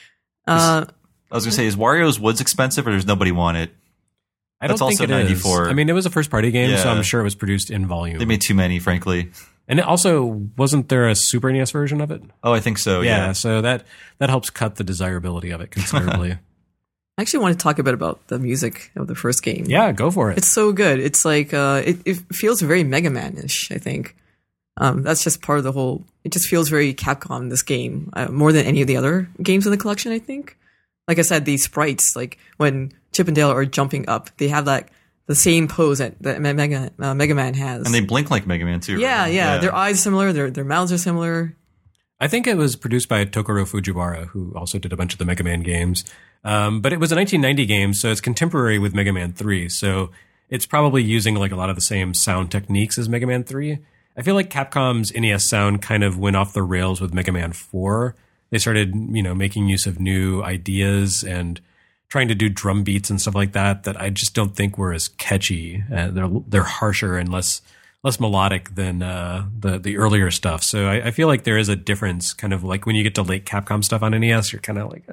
I was going to say, is Wario's Woods expensive or does nobody want it? I don't That's think also it 94. is. I mean, it was a first party game, so Yeah. I'm sure it was produced in volume. They made too many, frankly. And it also, wasn't there a Super NES version of it? Oh, I think so, yeah. So that helps cut the desirability of it considerably. I actually want to talk a bit about the music of the first game. Yeah, go for it. It's so good. It's like it feels very Mega Man-ish, I think. That's just part of the whole. It just feels very Capcom, this game, more than any of the other games in the collection, I think. Like I said, these sprites, like when Chip and Dale are jumping up, they have like the same pose that Mega Man has. And they blink like Mega Man too. yeah, right? yeah. Their eyes are similar. Their mouths are similar. I think it was produced by Tokoro Fujiwara, who also did a bunch of the Mega Man games. But it was a 1990 game, so it's contemporary with Mega Man 3. So it's probably using like a lot of the same sound techniques as Mega Man 3. I feel like Capcom's NES sound kind of went off the rails with Mega Man 4. They started, making use of new ideas and trying to do drum beats and stuff like that I just don't think were as catchy. They're harsher and less melodic than the earlier stuff. So I feel like there is a difference, kind of like when you get to late Capcom stuff on NES, you're kind of like,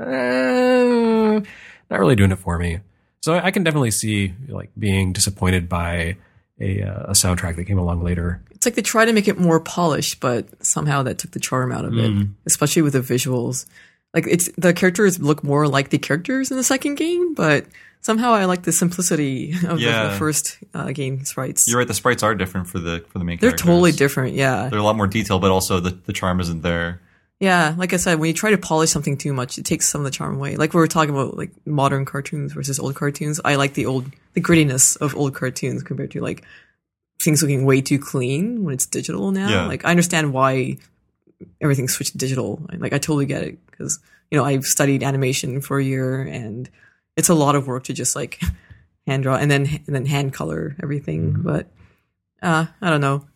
not really doing it for me. So I can definitely see like being disappointed by a soundtrack that came along later. It's like they try to make it more polished, but somehow that took the charm out of it, especially with the visuals. Like the characters look more like the characters in the second game, but somehow I like the simplicity of the first game sprites. You're right. The sprites are different for the main They're characters. totally different. Yeah. They're a lot more detailed, but also the charm isn't there. Yeah. Like I said, when you try to polish something too much, it takes some of the charm away. Like we were talking about like modern cartoons versus old cartoons. I like the grittiness of old cartoons compared to like things looking way too clean when it's digital now. Yeah. Like I understand why everything switched digital. Like I totally get it because I've studied animation for a year and it's a lot of work to just like hand draw and then hand color everything. But I don't know.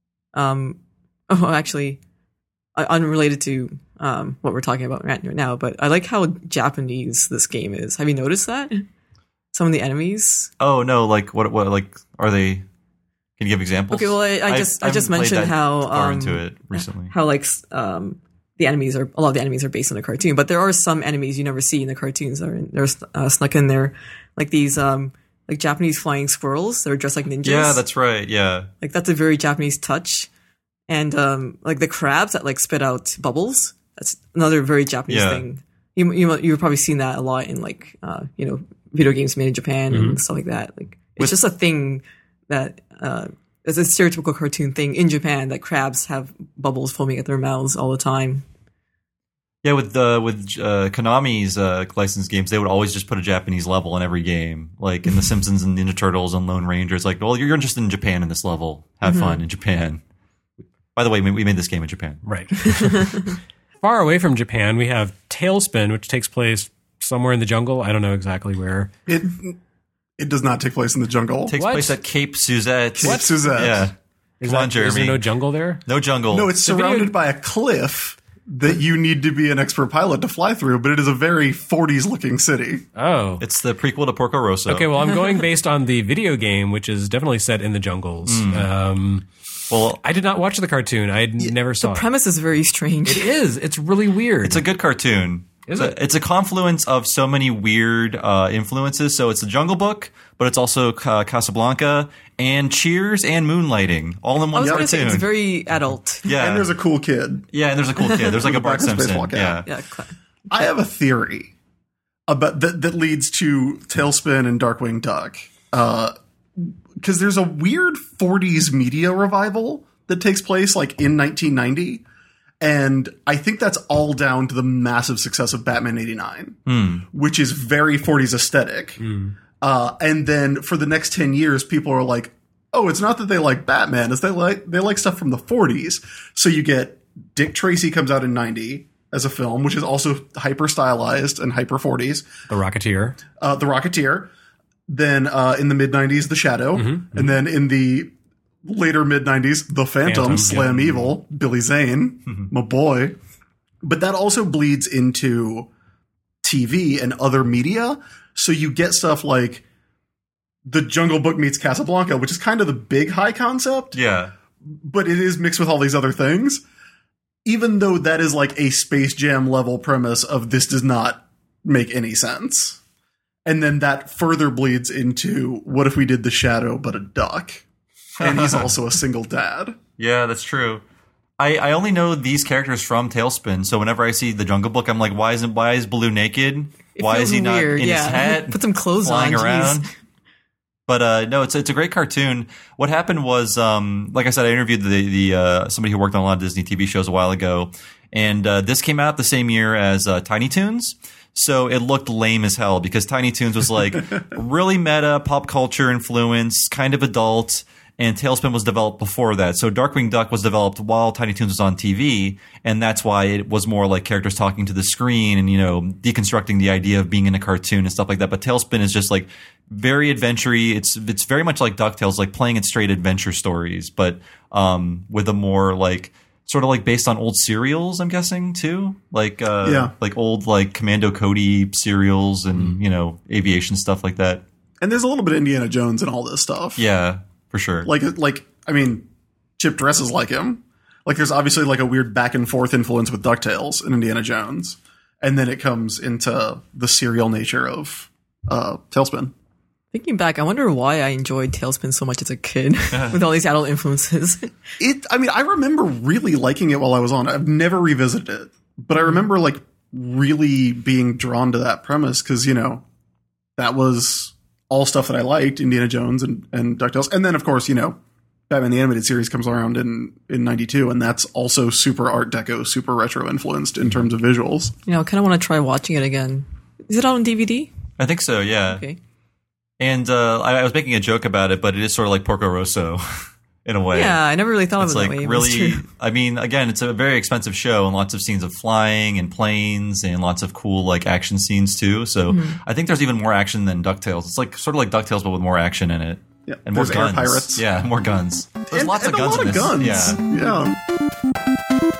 Actually, unrelated to what we're talking about right now, but I like how Japanese this game is. Have you noticed that? Some of the enemies. Oh no! Like what? Like are they? Can you give examples? Okay, well, I just mentioned how far into it recently. How like a lot of the enemies are based on a cartoon, but there are some enemies you never see in the cartoons. They're snuck in there, like these like Japanese flying squirrels that are dressed like ninjas. Yeah, that's right. Yeah, like that's a very Japanese touch. And like the crabs that like spit out bubbles. That's another very Japanese thing. You've probably seen that a lot in like video games made in Japan and stuff like that. Like it's just a thing that it's a stereotypical cartoon thing in Japan that crabs have bubbles foaming at their mouths all the time. Yeah, with Konami's licensed games, they would always just put a Japanese level in every game, like in The Simpsons and Ninja Turtles and Lone Ranger. It's like, well, you're just in Japan in this level. Have fun in Japan. By the way, we made this game in Japan. Right. Far away from Japan, we have Tailspin, which takes place somewhere in the jungle. I don't know exactly where. It does not take place in the jungle. It takes What? place at Cape Suzette. Cape Suzette. Yeah. Come on, Is Jeremy. there no jungle there? No jungle. No, it's surrounded by a cliff that you need to be an expert pilot to fly through, but it is a very 40s looking city. Oh. It's the prequel to Porco Rosso. Okay, well, I'm going based on the video game, which is definitely set in the jungles. Well, I did not watch the cartoon. I never saw The it. premise is very strange. It is. It's really weird. it's a good cartoon. Is it? It's a confluence of so many weird influences. So it's the Jungle Book, but it's also Casablanca and Cheers and Moonlighting all in I one was going to say cartoon. it's very adult. Yeah, And there's a cool kid. and there's a cool kid. There's like a Bart Back to Simpson. Spacewalk, yeah. Yeah. I have a theory about that leads to Tailspin and Darkwing Duck. Because there's a weird 40s media revival that takes place like in 1990. And I think that's all down to the massive success of Batman 89, which is very 40s aesthetic. And then for the next 10 years, people are like, oh, it's not that they like Batman, it's they like stuff from the 40s. So you get Dick Tracy comes out in 90 as a film, which is also hyper stylized and hyper 40s. The Rocketeer. The Rocketeer. Then in the mid 90s, The Shadow. And then in the later mid 90s, The Phantom, Slam Evil, Billy Zane, my boy. But that also bleeds into TV and other media. So you get stuff like The Jungle Book meets Casablanca, which is kind of the big high concept, Yeah. but it is mixed with all these other things. Even though that is like a Space Jam level premise of this does not make any sense. And then that further bleeds into what if we did The Shadow but a duck? And he's also a single dad. Yeah, that's true. I only know these characters from Tailspin, so whenever I see the Jungle Book, I'm like, why is Baloo naked? It Why is feels he not weird, in yeah. his hat? Put some clothes flying on, around? jeez. But no, it's a great cartoon. What happened was, like I said, I interviewed the somebody who worked on a lot of Disney TV shows a while ago, and this came out the same year as Tiny Toons. So it looked lame as hell because Tiny Toons was like really meta, pop culture influence, kind of adult. And Tailspin was developed before that. So Darkwing Duck was developed while Tiny Toons was on TV. And that's why it was more like characters talking to the screen and, deconstructing the idea of being in a cartoon and stuff like that. But Tailspin is just like very adventure-y. It's very much like DuckTales, like playing it straight adventure stories, but with a more like sort of like based on old serials, I'm guessing too. Like like old like Commando Cody serials and, aviation stuff like that. And there's a little bit of Indiana Jones and all this stuff. Yeah. For sure. I mean, Chip dresses like him. Like, there's obviously like a weird back and forth influence with DuckTales and Indiana Jones. And then it comes into the serial nature of Tailspin. Thinking back, I wonder why I enjoyed Tailspin so much as a kid with all these adult influences. I remember really liking it while I was on. I've never revisited it. But I remember like really being drawn to that premise because, that was all stuff that I liked, Indiana Jones and DuckTales. And then, of course, Batman the Animated Series comes around in 92, and that's also super Art Deco, super retro influenced in terms of visuals. I kind of want to try watching it again. Is it out on DVD? I think so, yeah. Okay. And I was making a joke about it, but it is sort of like Porco Rosso in a way. Yeah, I never really thought It's of it like that way. really, I mean, again, it's a very expensive show and lots of scenes of flying and planes and lots of cool like action scenes too. So I think there's even more action than DuckTales. It's like sort of like DuckTales, but with more action in it. Yeah, And more there's air guns. pirates. Yeah, more guns. There's lots of and guns a lot in of this. guns. Yeah. Yeah.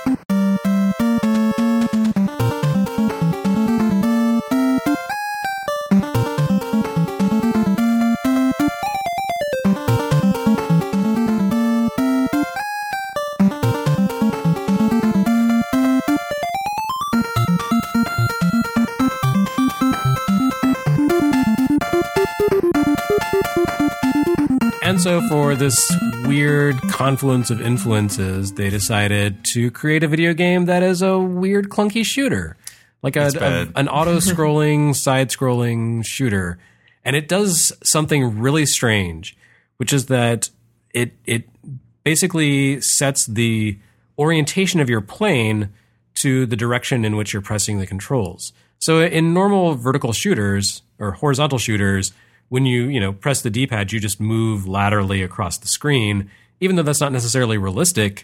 And so for this weird confluence of influences, they decided to create a video game that is a weird, clunky shooter. Like an auto-scrolling, side-scrolling shooter. And it does something really strange, which is that it basically sets the orientation of your plane to the direction in which you're pressing the controls. So in normal vertical shooters or horizontal shooters, when you press the D-pad, you just move laterally across the screen. Even though that's not necessarily realistic,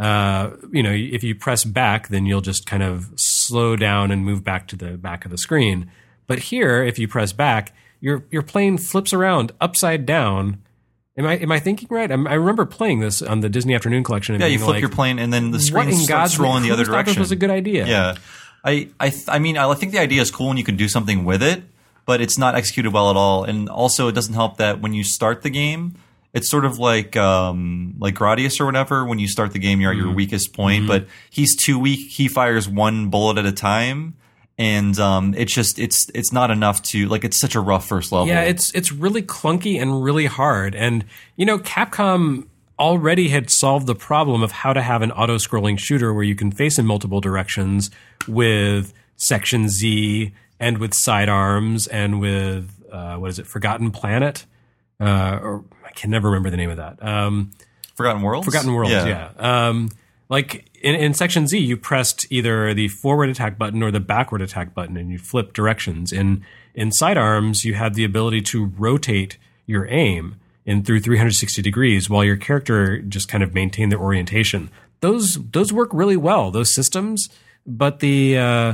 if you press back, then you'll just kind of slow down and move back to the back of the screen. But here, if you press back, your plane flips around upside down. Am I thinking right? I remember playing this on the Disney Afternoon Collection. And you flip your plane and then the screen starts rolling the other direction. This was a good idea. Yeah, I think the idea is cool and you can do something with it, but it's not executed well at all. And also, it doesn't help that when you start the game, it's sort of like Gradius or whatever. When you start the game, you're at your weakest point, but he's too weak. He fires one bullet at a time. And it's not enough to it's such a rough first level. Yeah, it's really clunky and really hard. And Capcom already had solved the problem of how to have an auto-scrolling shooter where you can face in multiple directions with Section Z and with sidearms and with Forgotten Planet, or I can never remember the name of that. Forgotten Worlds. Forgotten Worlds. Yeah. In Section Z, you pressed either the forward attack button or the backward attack button, and you flip directions. In sidearms, you had the ability to rotate your aim through 360 degrees, while your character just kind of maintained their orientation. Those work really well, those systems. But the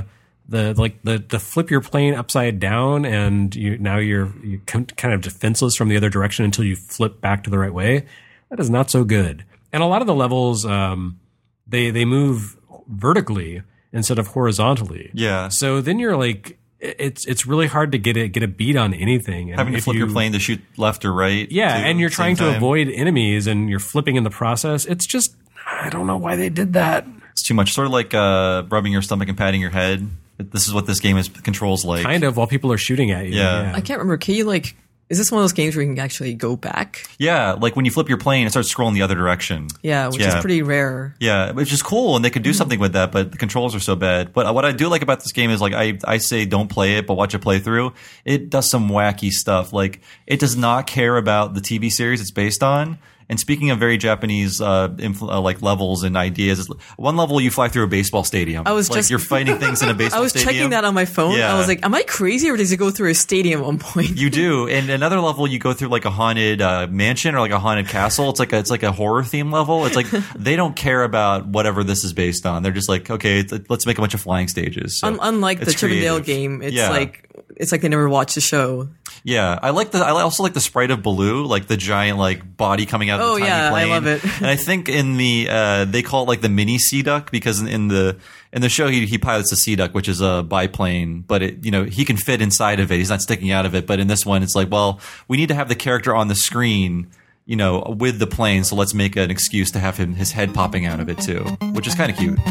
flip your plane upside down, and you're kind of defenseless from the other direction until you flip back to the right way. That is not so good. And a lot of the levels. They move vertically instead of horizontally. Yeah. So then you're it's really hard to get a beat on anything. And having to flip your plane to shoot left or right. Yeah, and you're trying to avoid enemies and you're flipping in the process. It's just, I don't know why they did that. It's too much. Sort of like rubbing your stomach and patting your head. This is what this game controls like. Kind of, while people are shooting at you. Yeah. I can't remember. Can you is this one of those games where you can actually go back? Yeah, like when you flip your plane, it starts scrolling the other direction. Yeah, which is pretty rare. Yeah, which is cool, and they could do something with that, but the controls are so bad. But what I do like about this game is I say don't play it, but watch a playthrough. It does some wacky stuff. It does not care about the TV series it's based on. And speaking of very Japanese levels and ideas, one level you fly through a baseball stadium. You're fighting things in a baseball stadium. I was checking that on my phone. Yeah. I was like, am I crazy or does it go through a stadium at one point? You do. And another level you go through a haunted mansion or a haunted castle. It's like a horror theme level. It's they don't care about whatever this is based on. They're just okay, let's make a bunch of flying stages. So unlike the Chip 'n Dale game, it's like they never watched the show. Yeah, I also like the sprite of Baloo, the giant body coming out of the tiny plane. I love it. And I think in the they call it the mini Sea Duck because in the show he pilots a Sea Duck, which is a biplane, but he can fit inside of it. He's not sticking out of it. But in this one, it's we need to have the character on the screen, with the plane, so let's make an excuse to have his head popping out of it too, which is kind of cute.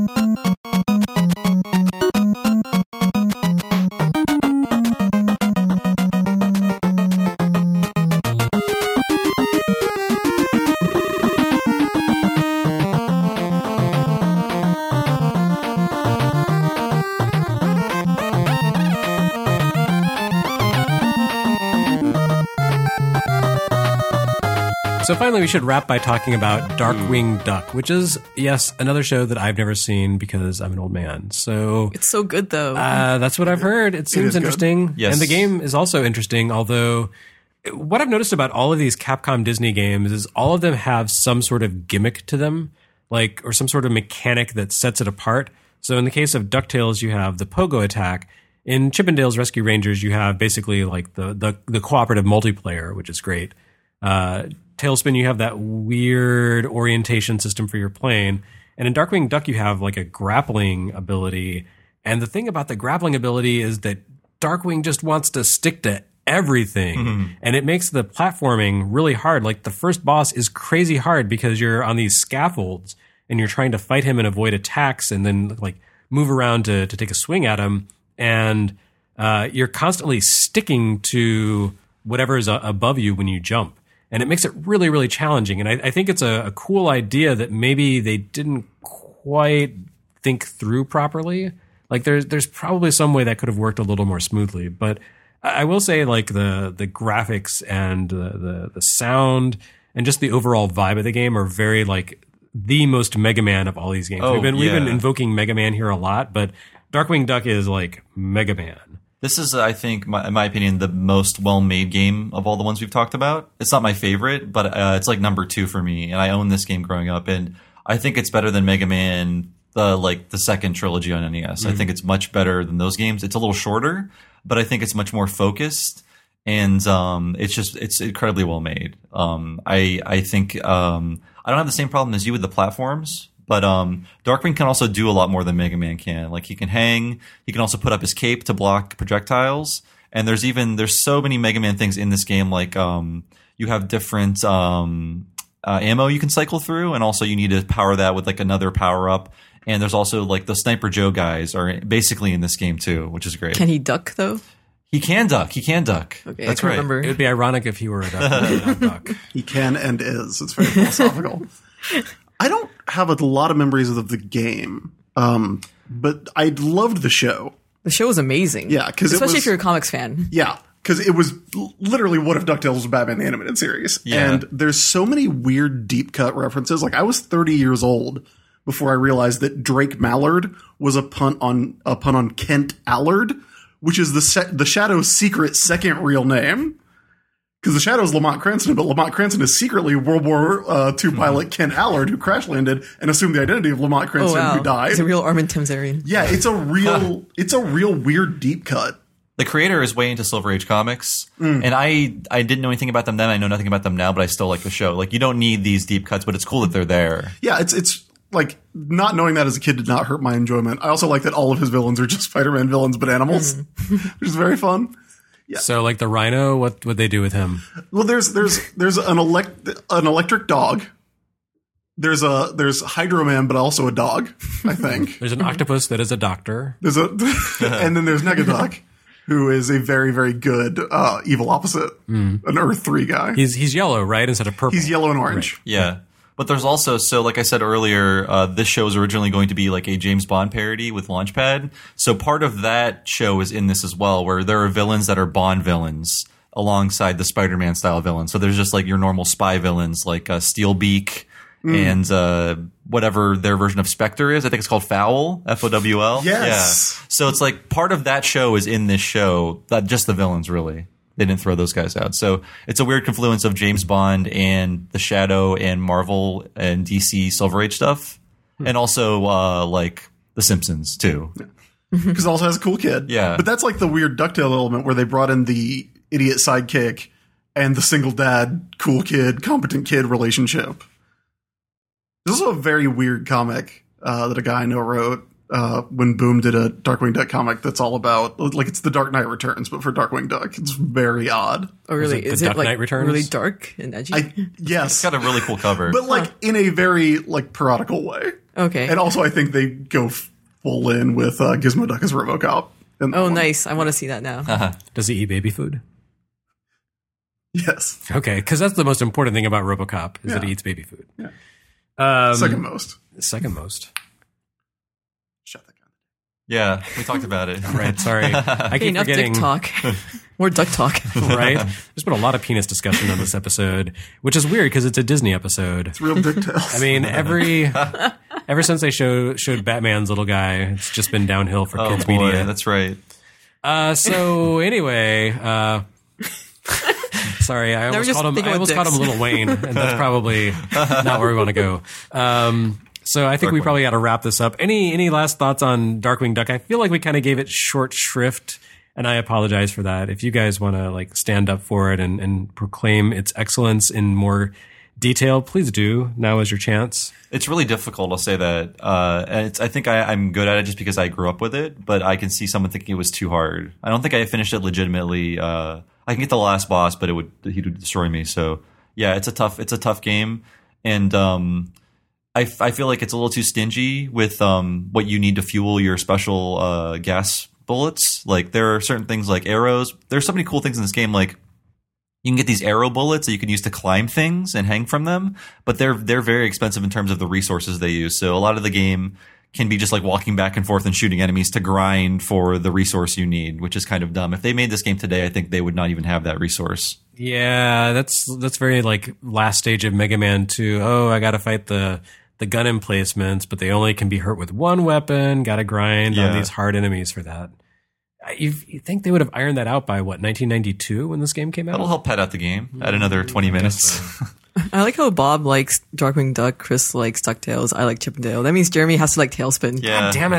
So finally, we should wrap by talking about Darkwing Duck, which is, yes, another show that I've never seen because I'm an old man. So it's so good, though. That's what I've heard. It seems interesting. Yes. And the game is also interesting, although what I've noticed about all of these Capcom Disney games is all of them have some sort of gimmick to them, or some sort of mechanic that sets it apart. So in the case of DuckTales, you have the pogo attack. In Chip 'n Dale's Rescue Rangers, you have basically the cooperative multiplayer, which is great. Tailspin, you have that weird orientation system for your plane. And in Darkwing Duck, you have a grappling ability. And the thing about the grappling ability is that Darkwing just wants to stick to everything. Mm-hmm. And it makes the platforming really hard. The first boss is crazy hard because you're on these scaffolds and you're trying to fight him and avoid attacks and then move around to take a swing at him. And you're constantly sticking to whatever is above you when you jump. and it makes it really, really challenging. And I think it's a cool idea that maybe they didn't quite think through properly. Like there's probably some way that could have worked a little more smoothly, but I will say like the graphics and the sound and just the overall vibe of the game are very like the most Mega Man of all these games. We've been invoking Mega Man here a lot, but Darkwing Duck is like Mega Man. This is, I think, in my opinion, the most well-made game of all the ones we've talked about. It's not my favorite, but it's like number 2 for me. And I owned this game growing up, and I think it's better than Mega Man, the second trilogy on NES. I think it's much better than those games. It's a little shorter, but I think it's much more focused, and it's incredibly well made. I think I don't have the same problem as you with the platforms. But Darkwing can also do a lot more than Mega Man can. Like he can hang, he can also put up his cape to block projectiles. And there's so many Mega Man things in this game. Like you have different ammo you can cycle through, and also you need to power that with like another power up. And there's also like the Sniper Joe guys are basically in this game too, which is great. Can he duck though? He can duck. Okay, That's I right. remember. It would be ironic if he were a duck. He can and is. It's very philosophical. I don't have a lot of memories of the game, but I loved the show. The show was amazing. Yeah, because especially if you're a comics fan. Yeah, because it was literally what if DuckTales was Batman the Animated Series. Yeah. And there's so many weird deep cut references. Like I was 30 years old before I realized that Drake Mallard was a pun on Kent Allard, which is the Shadow's secret second real name. Because the Shadow's Lamont Cranston, but Lamont Cranston is secretly World War II pilot Ken Allard, who crash landed and assumed the identity of Lamont Cranston, who died. He's a real Armin Tamzarian. Yeah, it's a real weird deep cut. The creator is way into Silver Age comics, and I didn't know anything about them then. I know nothing about them now, but I still like the show. Like you don't need these deep cuts, but it's cool that they're there. Yeah, it's like not knowing that as a kid did not hurt my enjoyment. I also like that all of his villains are just Spider-Man villains, but animals, which is very fun. Yeah. So like the Rhino, what would they do with him? Well, there's an electric dog. There's Hydro Man, but also a dog, I think. There's an octopus that is a doctor. And then there's Negaduck, who is a very, very good evil opposite, an Earth 3 guy. He's yellow, right? Instead of purple. He's yellow and orange. Right. Yeah. But there's also, so like I said earlier, this show was originally going to be like a James Bond parody with Launchpad. So part of that show is in this as well, where there are villains that are Bond villains alongside the Spider-Man style villains. So there's just like your normal spy villains like Steelbeak and whatever their version of Spectre is. I think it's called Fowl, Fowl. Yes. Yeah. So it's like part of that show is in this show, just the villains really. They didn't throw those guys out. So it's a weird confluence of James Bond and The Shadow and Marvel and DC Silver Age stuff. And also like The Simpsons too. Because it also has a cool kid. Yeah. But that's like the weird DuckTale element where they brought in the idiot sidekick and the single dad, cool kid, competent kid relationship. There's also a very weird comic that a guy I know wrote when Boom did a Darkwing Duck comic that's all about, like, it's the Dark Knight Returns, but for Darkwing Duck. It's very odd. Oh, really? Is it Is it Duck Knight like Returns? really dark and edgy? Yes. It's got a really cool cover. But like in a very like parodical way. Okay. And also I think they go full in with Gizmo Duck as RoboCop. Oh, nice. I want to see that now. Does he eat baby food? Yes. Okay, because that's the most important thing about RoboCop is that he eats baby food. Yeah. Second most. Second most. Shut that gun. Yeah, we talked about it. Right, sorry. I Okay, keep enough forgetting. dick talk. More duck talk. Right? There's been a lot of penis discussion on this episode, which is weird because it's a Disney episode. It's real DuckTales. I mean, ever since they showed Batman's little guy, it's just been downhill for Oh kids boy, media. that's right. So anyway, sorry, I almost just called him. think I about almost called him dicks. Little Wayne, and that's probably not where we want to go. So I think we probably got to wrap this up. Any last thoughts on Darkwing Duck? I feel like we kind of gave it short shrift, and I apologize for that. If you guys want to like stand up for it and proclaim its excellence in more detail, please do. Now is your chance. It's really difficult, I'll say that. And I think I'm good at it just because I grew up with it, but I can see someone thinking it was too hard. I don't think I finished it legitimately. I can get the last boss, but he would destroy me. So yeah, it's a tough game. And I feel like it's a little too stingy with what you need to fuel your special gas bullets. Like there are certain things like arrows. There's so many cool things in this game, like You can get these arrow bullets that you can use to climb things and hang from them, but they're very expensive in terms of the resources they use. So a lot of the game can be just like walking back and forth and shooting enemies to grind for the resource you need, which is kind of dumb. If they made this game today, I think they would not even have that resource. Yeah, that's very like last stage of Mega Man 2. Oh, I got to fight the gun emplacements, but they only can be hurt with one weapon. Got to grind on these hard enemies for that. You think they would have ironed that out by, 1992 when this game came out? That'll help pad out the game. Add another 20 minutes. I like how Bob likes Darkwing Duck, Chris likes DuckTales, I like Chip and Dale. That means Jeremy has to like Tailspin. Yeah. God damn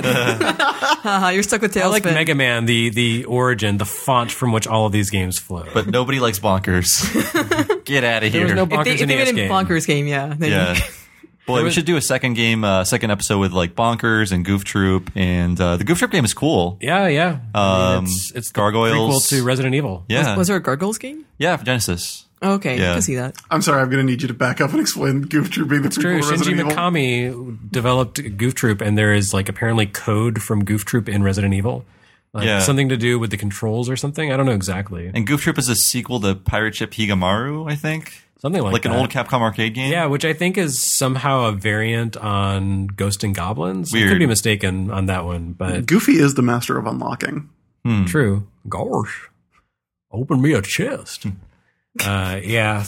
it. You're stuck with Tailspin. I like Mega Man, the origin, the font from which all of these games flow. But nobody likes Bonkers. Get out of There was here. no Bonkers if in they the made a game. Bonkers game, yeah. Then Yeah. Boy, we should do a second episode with like Bonkers and Goof Troop, and the Goof Troop game is cool. Yeah. I mean, it's the Gargoyles. prequel to Resident Evil. Yeah, Was there a Gargoyles game? yeah, for Genesis. Oh, okay, Yeah. I can see that. I'm sorry, I'm going to need you to back up and explain Goof Troop being the True. prequel to Shinji Resident Evil. Mikami developed Goof Troop, and there is like apparently code from Goof Troop in Resident Evil. Like Yeah. something to do with the controls or something. I don't know exactly. And Goof Troop is a sequel to Pirate Ship Higamaru, I think. Something like An that. old Capcom arcade game. Yeah, which I think is somehow a variant on Ghost and Goblins. I Weird. could be mistaken on that one, but Goofy is the master of unlocking. true. Gosh, open me a chest. Yeah,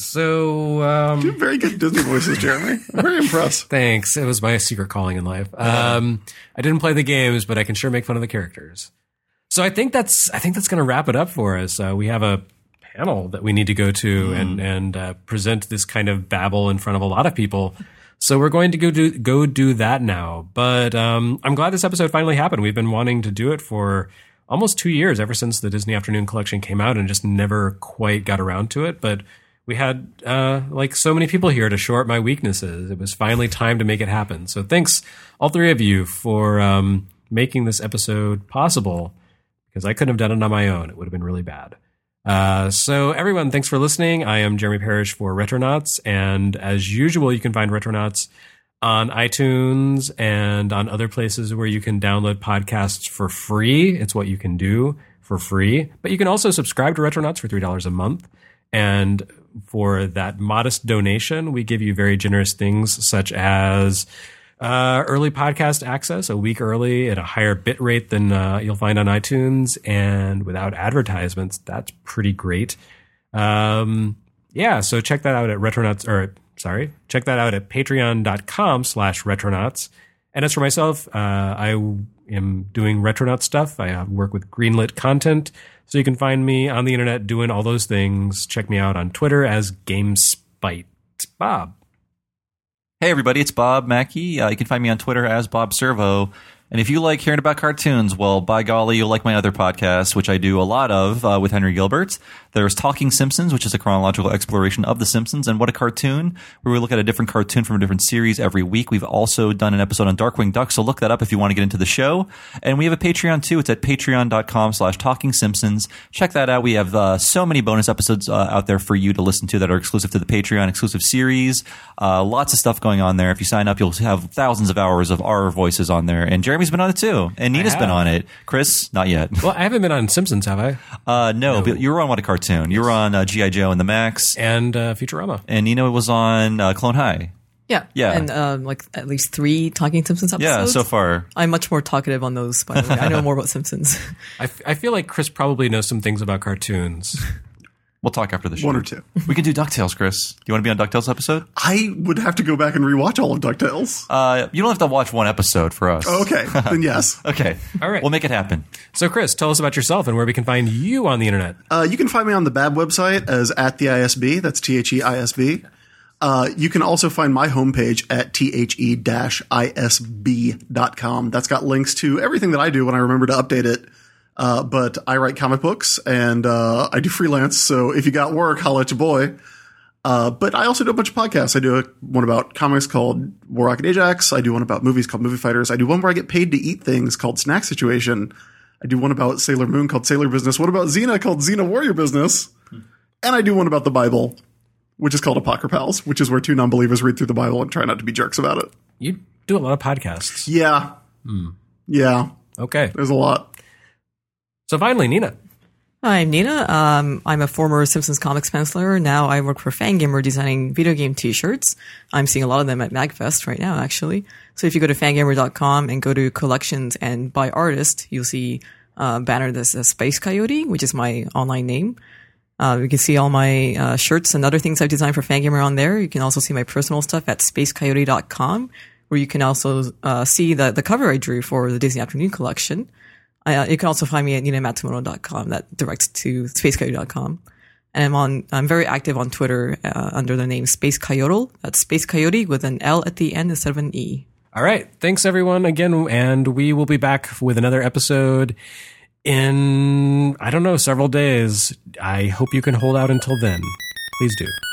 so You have very good Disney voices, Jeremy. I'm very impressed. thanks. It was my secret calling in life. I didn't play the games, but I can sure make fun of the characters. So I think that's going to wrap it up for us. We have a panel that we need to go to and present this kind of babble in front of a lot of people. So we're going to go do that now. But I'm glad this episode finally happened. We've been wanting to do it for almost 2 years, ever since the Disney Afternoon Collection came out, and just never quite got around to it. But we had like so many people here to shore up my weaknesses. It was finally time to make it happen. So thanks, all three of you, for making this episode possible, because I couldn't have done it on my own. It would have been really bad. So everyone, thanks for listening. I am Jeremy Parrish for Retronauts, and as usual, you can find Retronauts on iTunes and on other places where you can download podcasts for free. It's what you can do for free, but you can also subscribe to Retronauts for $3 a month. And for that modest donation, we give you very generous things such as early podcast access, a week early at a higher bit rate than you'll find on iTunes, and without advertisements. That's pretty great. Yeah, so check that out at check that out at patreon.com/retronauts. And as for myself, I am doing Retronaut stuff. I work with Greenlit Content, so you can find me on the internet doing all those things. Check me out on Twitter as GameSpite. Bob. Hey everybody, it's Bob Mackey. You can find me on Twitter as Bob Servo. And if you like hearing about cartoons, well, by golly, you'll like my other podcast, which I do a lot of with Henry Gilbert. There's Talking Simpsons, which is a chronological exploration of The Simpsons and what a cartoon, where we look at a different cartoon from a different series every week. We've also done an episode on Darkwing Duck, so look that up if you want to get into the show. And we have a Patreon too. It's at patreon.com/Talking Simpsons. Check that out. We have so many bonus episodes out there for you to listen to that are exclusive to the Patreon, exclusive series. Lots of stuff going on there. If you sign up, you'll have thousands of hours of our voices on there. And Jeremy's been on it too. And Nina's been on it. Chris, not yet. Well, I haven't been on Simpsons, have I? No, but you were on What a Cartoon. You were on G.I. Joe and the Max. And Futurama. And Nina was on Clone High. Yeah. Yeah. And like at least 3 Talking Simpsons episodes. Yeah, so far. I'm much more talkative on those, by the way. I know more about Simpsons. I feel like Chris probably knows some things about cartoons. We'll talk after the show. 1 or 2. We can do DuckTales, Chris. Do you want to be on DuckTales episode? I would have to go back and rewatch all of DuckTales. You don't have to watch one episode for us. Okay, then yes. Okay. All right. We'll make it happen. So, Chris, tell us about yourself and where we can find you on the internet. You can find me on the Bab website as @theisb. That's THEISB. You can also find my homepage at the-isb.com. That's got links to everything that I do when I remember to update it. But I write comic books and I do freelance. So if you got work, holla at your boy. But I also do a bunch of podcasts. I do one about comics called War Rocket Ajax. I do one about movies called Movie Fighters. I do one where I get paid to eat things called Snack Situation. I do one about Sailor Moon called Sailor Business. One about Xena called Xena Warrior Business. And I do one about the Bible, which is called Apocrypals, which is where 2 non-believers read through the Bible and try not to be jerks about it. You do a lot of podcasts. Yeah. Yeah. Okay. There's a lot. So finally, Nina. Hi, I'm Nina. I'm a former Simpsons comics penciler. Now I work for Fangamer designing video game t-shirts. I'm seeing a lot of them at MagFest right now, actually. So if you go to fangamer.com and go to collections and by artist, you'll see a banner that says Space Coyote, which is my online name. You can see all my shirts and other things I've designed for Fangamer on there. You can also see my personal stuff at spacecoyote.com, where you can also see the cover I drew for the Disney Afternoon collection. You can also find me at ninamatsumoto.com. That directs to spacecoyote.com. And I'm very active on Twitter under the name Space Coyote. That's Space Coyote with an L at the end instead of an E. All right. Thanks, everyone, again. And we will be back with another episode in, I don't know, several days. I hope you can hold out until then. Please do.